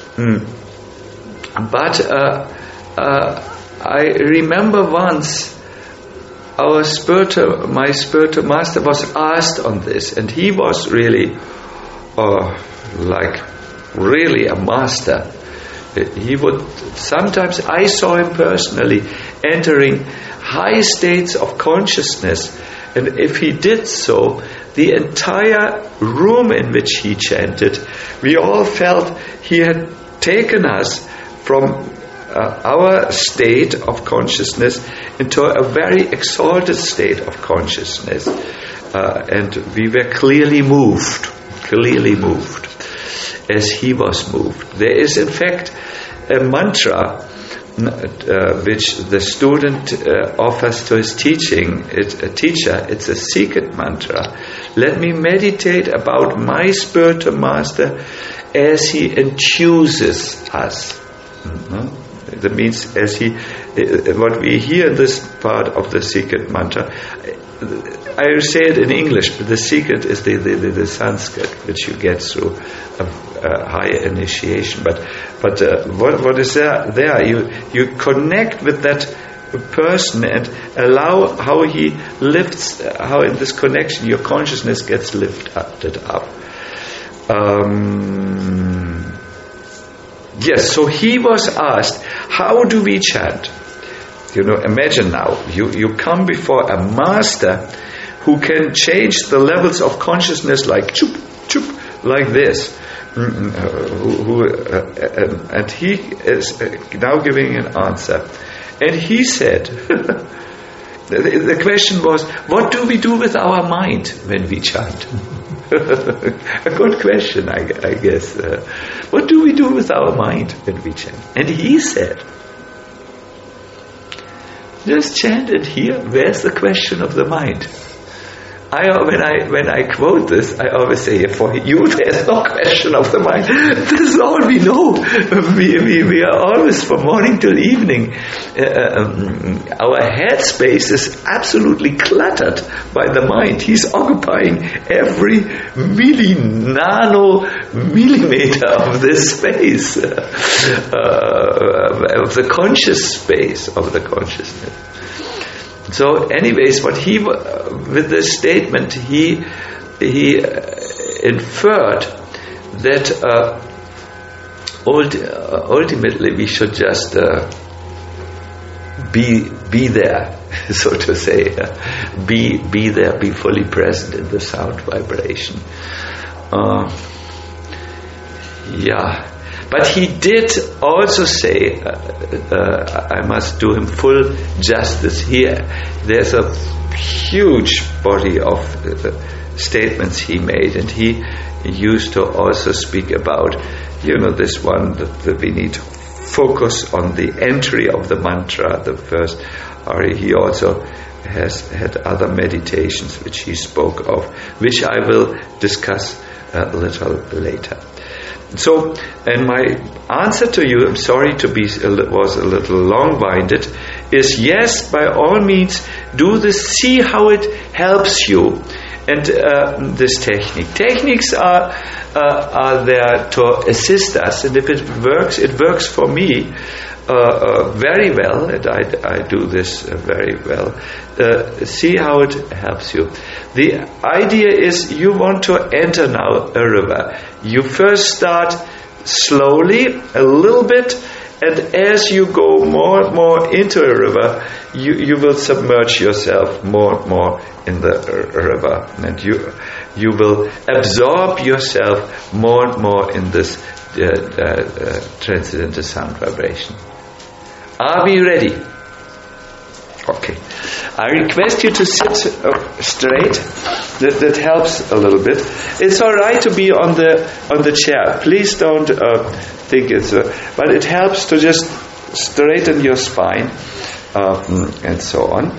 But uh, uh, I remember once our spiritual, my spiritual master was asked on this, and he was really uh, like. really a master. He would sometimes, I saw him personally entering high states of consciousness, and if he did so, the entire room in which he chanted, we all felt he had taken us from uh, our state of consciousness into a very exalted state of consciousness, uh, and we were clearly moved, clearly moved. As he was moved. There is in fact a mantra uh, which the student uh, offers to his teaching, it's a teacher, it's a secret mantra. Let me meditate about my spiritual master as he enthuses us. Mm-hmm. That means as he, uh, what we hear in this part of the secret mantra, I say it in English, but the secret is the, the, the, the Sanskrit, which you get through a, a higher initiation. But but uh, what what is there? There you you connect with that person and allow how he lifts, how in this connection your consciousness gets lifted up. Um, yes. So he was asked, how do we chant? You know, imagine now you you come before a master who can change the levels of consciousness like choop, choop, like this. Mm, uh, who, who, uh, and he is now giving an answer. And he said, the, the question was, what do we do with our mind when we chant? A good question, I, I guess. Uh, what do we do with our mind when we chant? And he said, just chant it here. Where's the question of the mind? I, when I when I quote this, I always say, for you there's no question of the mind. This is all we know. We, we, we are always, from morning till evening, uh, um, our head space is absolutely cluttered by the mind. He's occupying every milli, nano millimeter of this space, uh, uh, of the conscious space of the consciousness. So, anyways, what he, with this statement, he he uh, inferred that uh, ulti- uh, ultimately we should just uh, be be there, so to say, uh, be be there, be fully present in the sound vibration. Uh, yeah. But he did also say, uh, uh, I must do him full justice here, there's a huge body of uh, statements he made, and he used to also speak about, you know, this one, that, that we need to focus on the entry of the mantra, the first, or he also has had other meditations which he spoke of, which I will discuss a little later. So, and my answer to you, I'm sorry to be, was a little long-winded, is yes, by all means, do this, see how it helps you. And uh, this technique. Techniques are, uh, are there to assist us, and if it works, it works for me uh, uh, very well, and I, I do this uh, very well. Uh, see how it helps you. The idea is you want to enter now a river. You first start slowly, a little bit, and as you go more and more into a river, you, you will submerge yourself more and more in the uh, river, and you you will absorb yourself more and more in this uh, uh, uh, transcendental sound vibration. Are we ready? Okay. I request you to sit uh, straight. That, that helps a little bit. It's all right to be on the on the chair. Please don't uh, think it's. Uh, but it helps to just straighten your spine uh, and so on.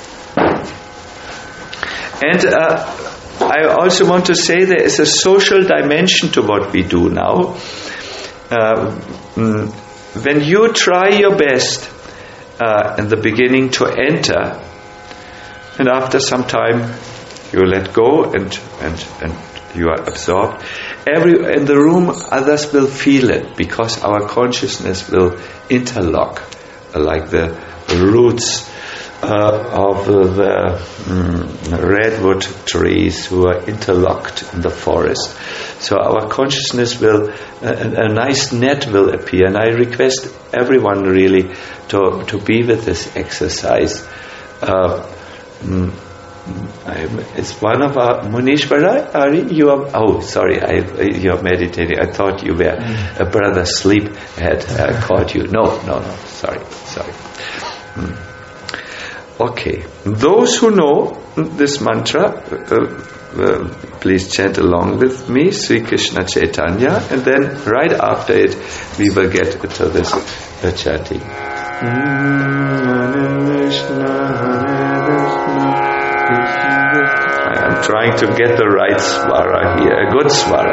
And uh, I also want to say there is a social dimension to what we do now. Uh, when you try your best uh, in the beginning to enter, and after some time you let go and, and, and you are absorbed. Every in the room, others will feel it because our consciousness will interlock, uh, like the roots uh, of uh, the mm, redwood trees who are interlocked in the forest. So our consciousness will, uh, a, a nice net will appear, and I request everyone really to to be with this exercise. Uh, mm, I'm, it's one of our Munishwara. Ari, you are. Oh, sorry, I, you are meditating. I thought you were a brother. Sleep had uh, caught you. No, no, no. Sorry, sorry. Mm. Okay. Those who know this mantra, uh, uh, please chant along with me, Sri Krishna Chaitanya, and then right after it, we will get to this uh, chanting. I'm trying to get the right swara here, a good swara.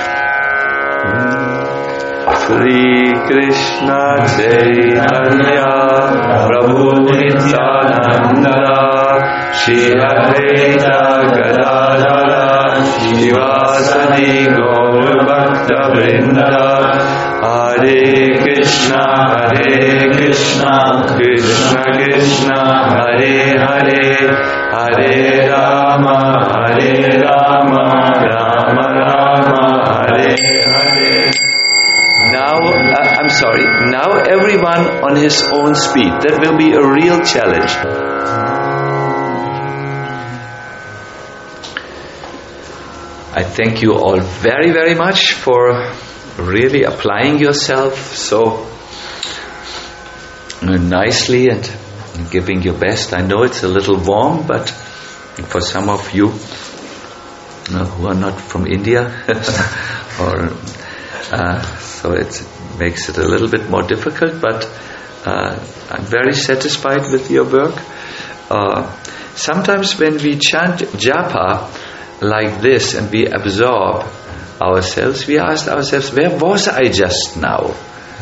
Sri Krishna Chaitanya Prabhu Nityananda Shri Advaita Gadadhara Shivasadi Gaur Bhakta Vrinda Hare Krishna Hare Krishna Krishna Krishna Hare Hare Hare Rama, Hare Rama, Rama Rama, Hare Hare. Now, uh, I'm sorry, now everyone on his own speed. That will be a real challenge. I thank you all very, very much for really applying yourself so nicely and giving your best. I know it's a little warm, but for some of you uh, who are not from India, or uh, so it makes it a little bit more difficult. But uh, I'm very satisfied with your work. Uh, sometimes when we chant japa like this and we absorb ourselves, we ask ourselves, where was I just now?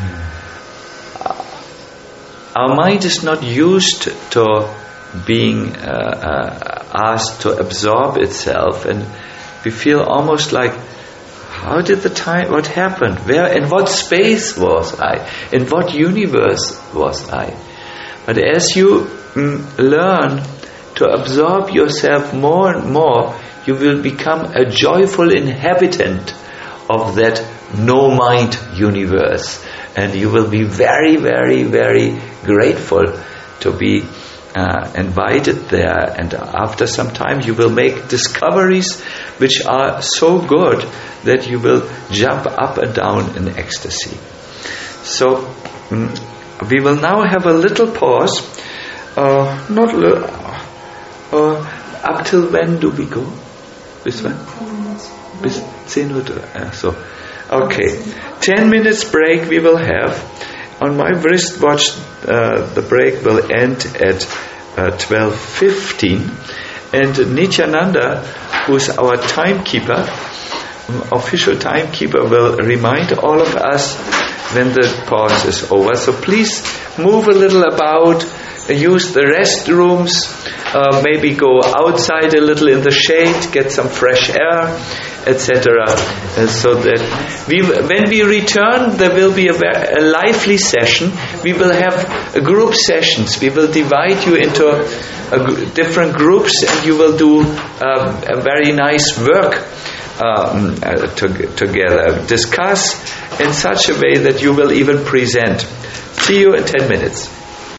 Our mind is not used to being uh, uh, asked to absorb itself, and we feel almost like, how did the time, what happened? Where, in what space was I? In what universe was I? But as you mm, learn to absorb yourself more and more, you will become a joyful inhabitant of that no-mind universe. And you will be very, very, very grateful to be uh, invited there. And after some time you will make discoveries which are so good that you will jump up and down in ecstasy. So mm, we will now have a little pause. Uh, not li- uh, up till when do we go? Bis wann? Bis zehn Uhr. Uh, so, okay. Ten minutes break we will have. On my wristwatch, uh, the break will end at uh, twelve fifteen. And Nityananda, who is our timekeeper, official timekeeper, will remind all of us when the pause is over. So please move a little about, use the restrooms, uh, maybe go outside a little in the shade, get some fresh air, et cetera. Uh, so that we, when we return, there will be a, a lively session. We will have uh, group sessions. We will divide you into uh, different groups, and you will do uh, a very nice work um, uh, to, together. Discuss in such a way that you will even present. See you in ten minutes.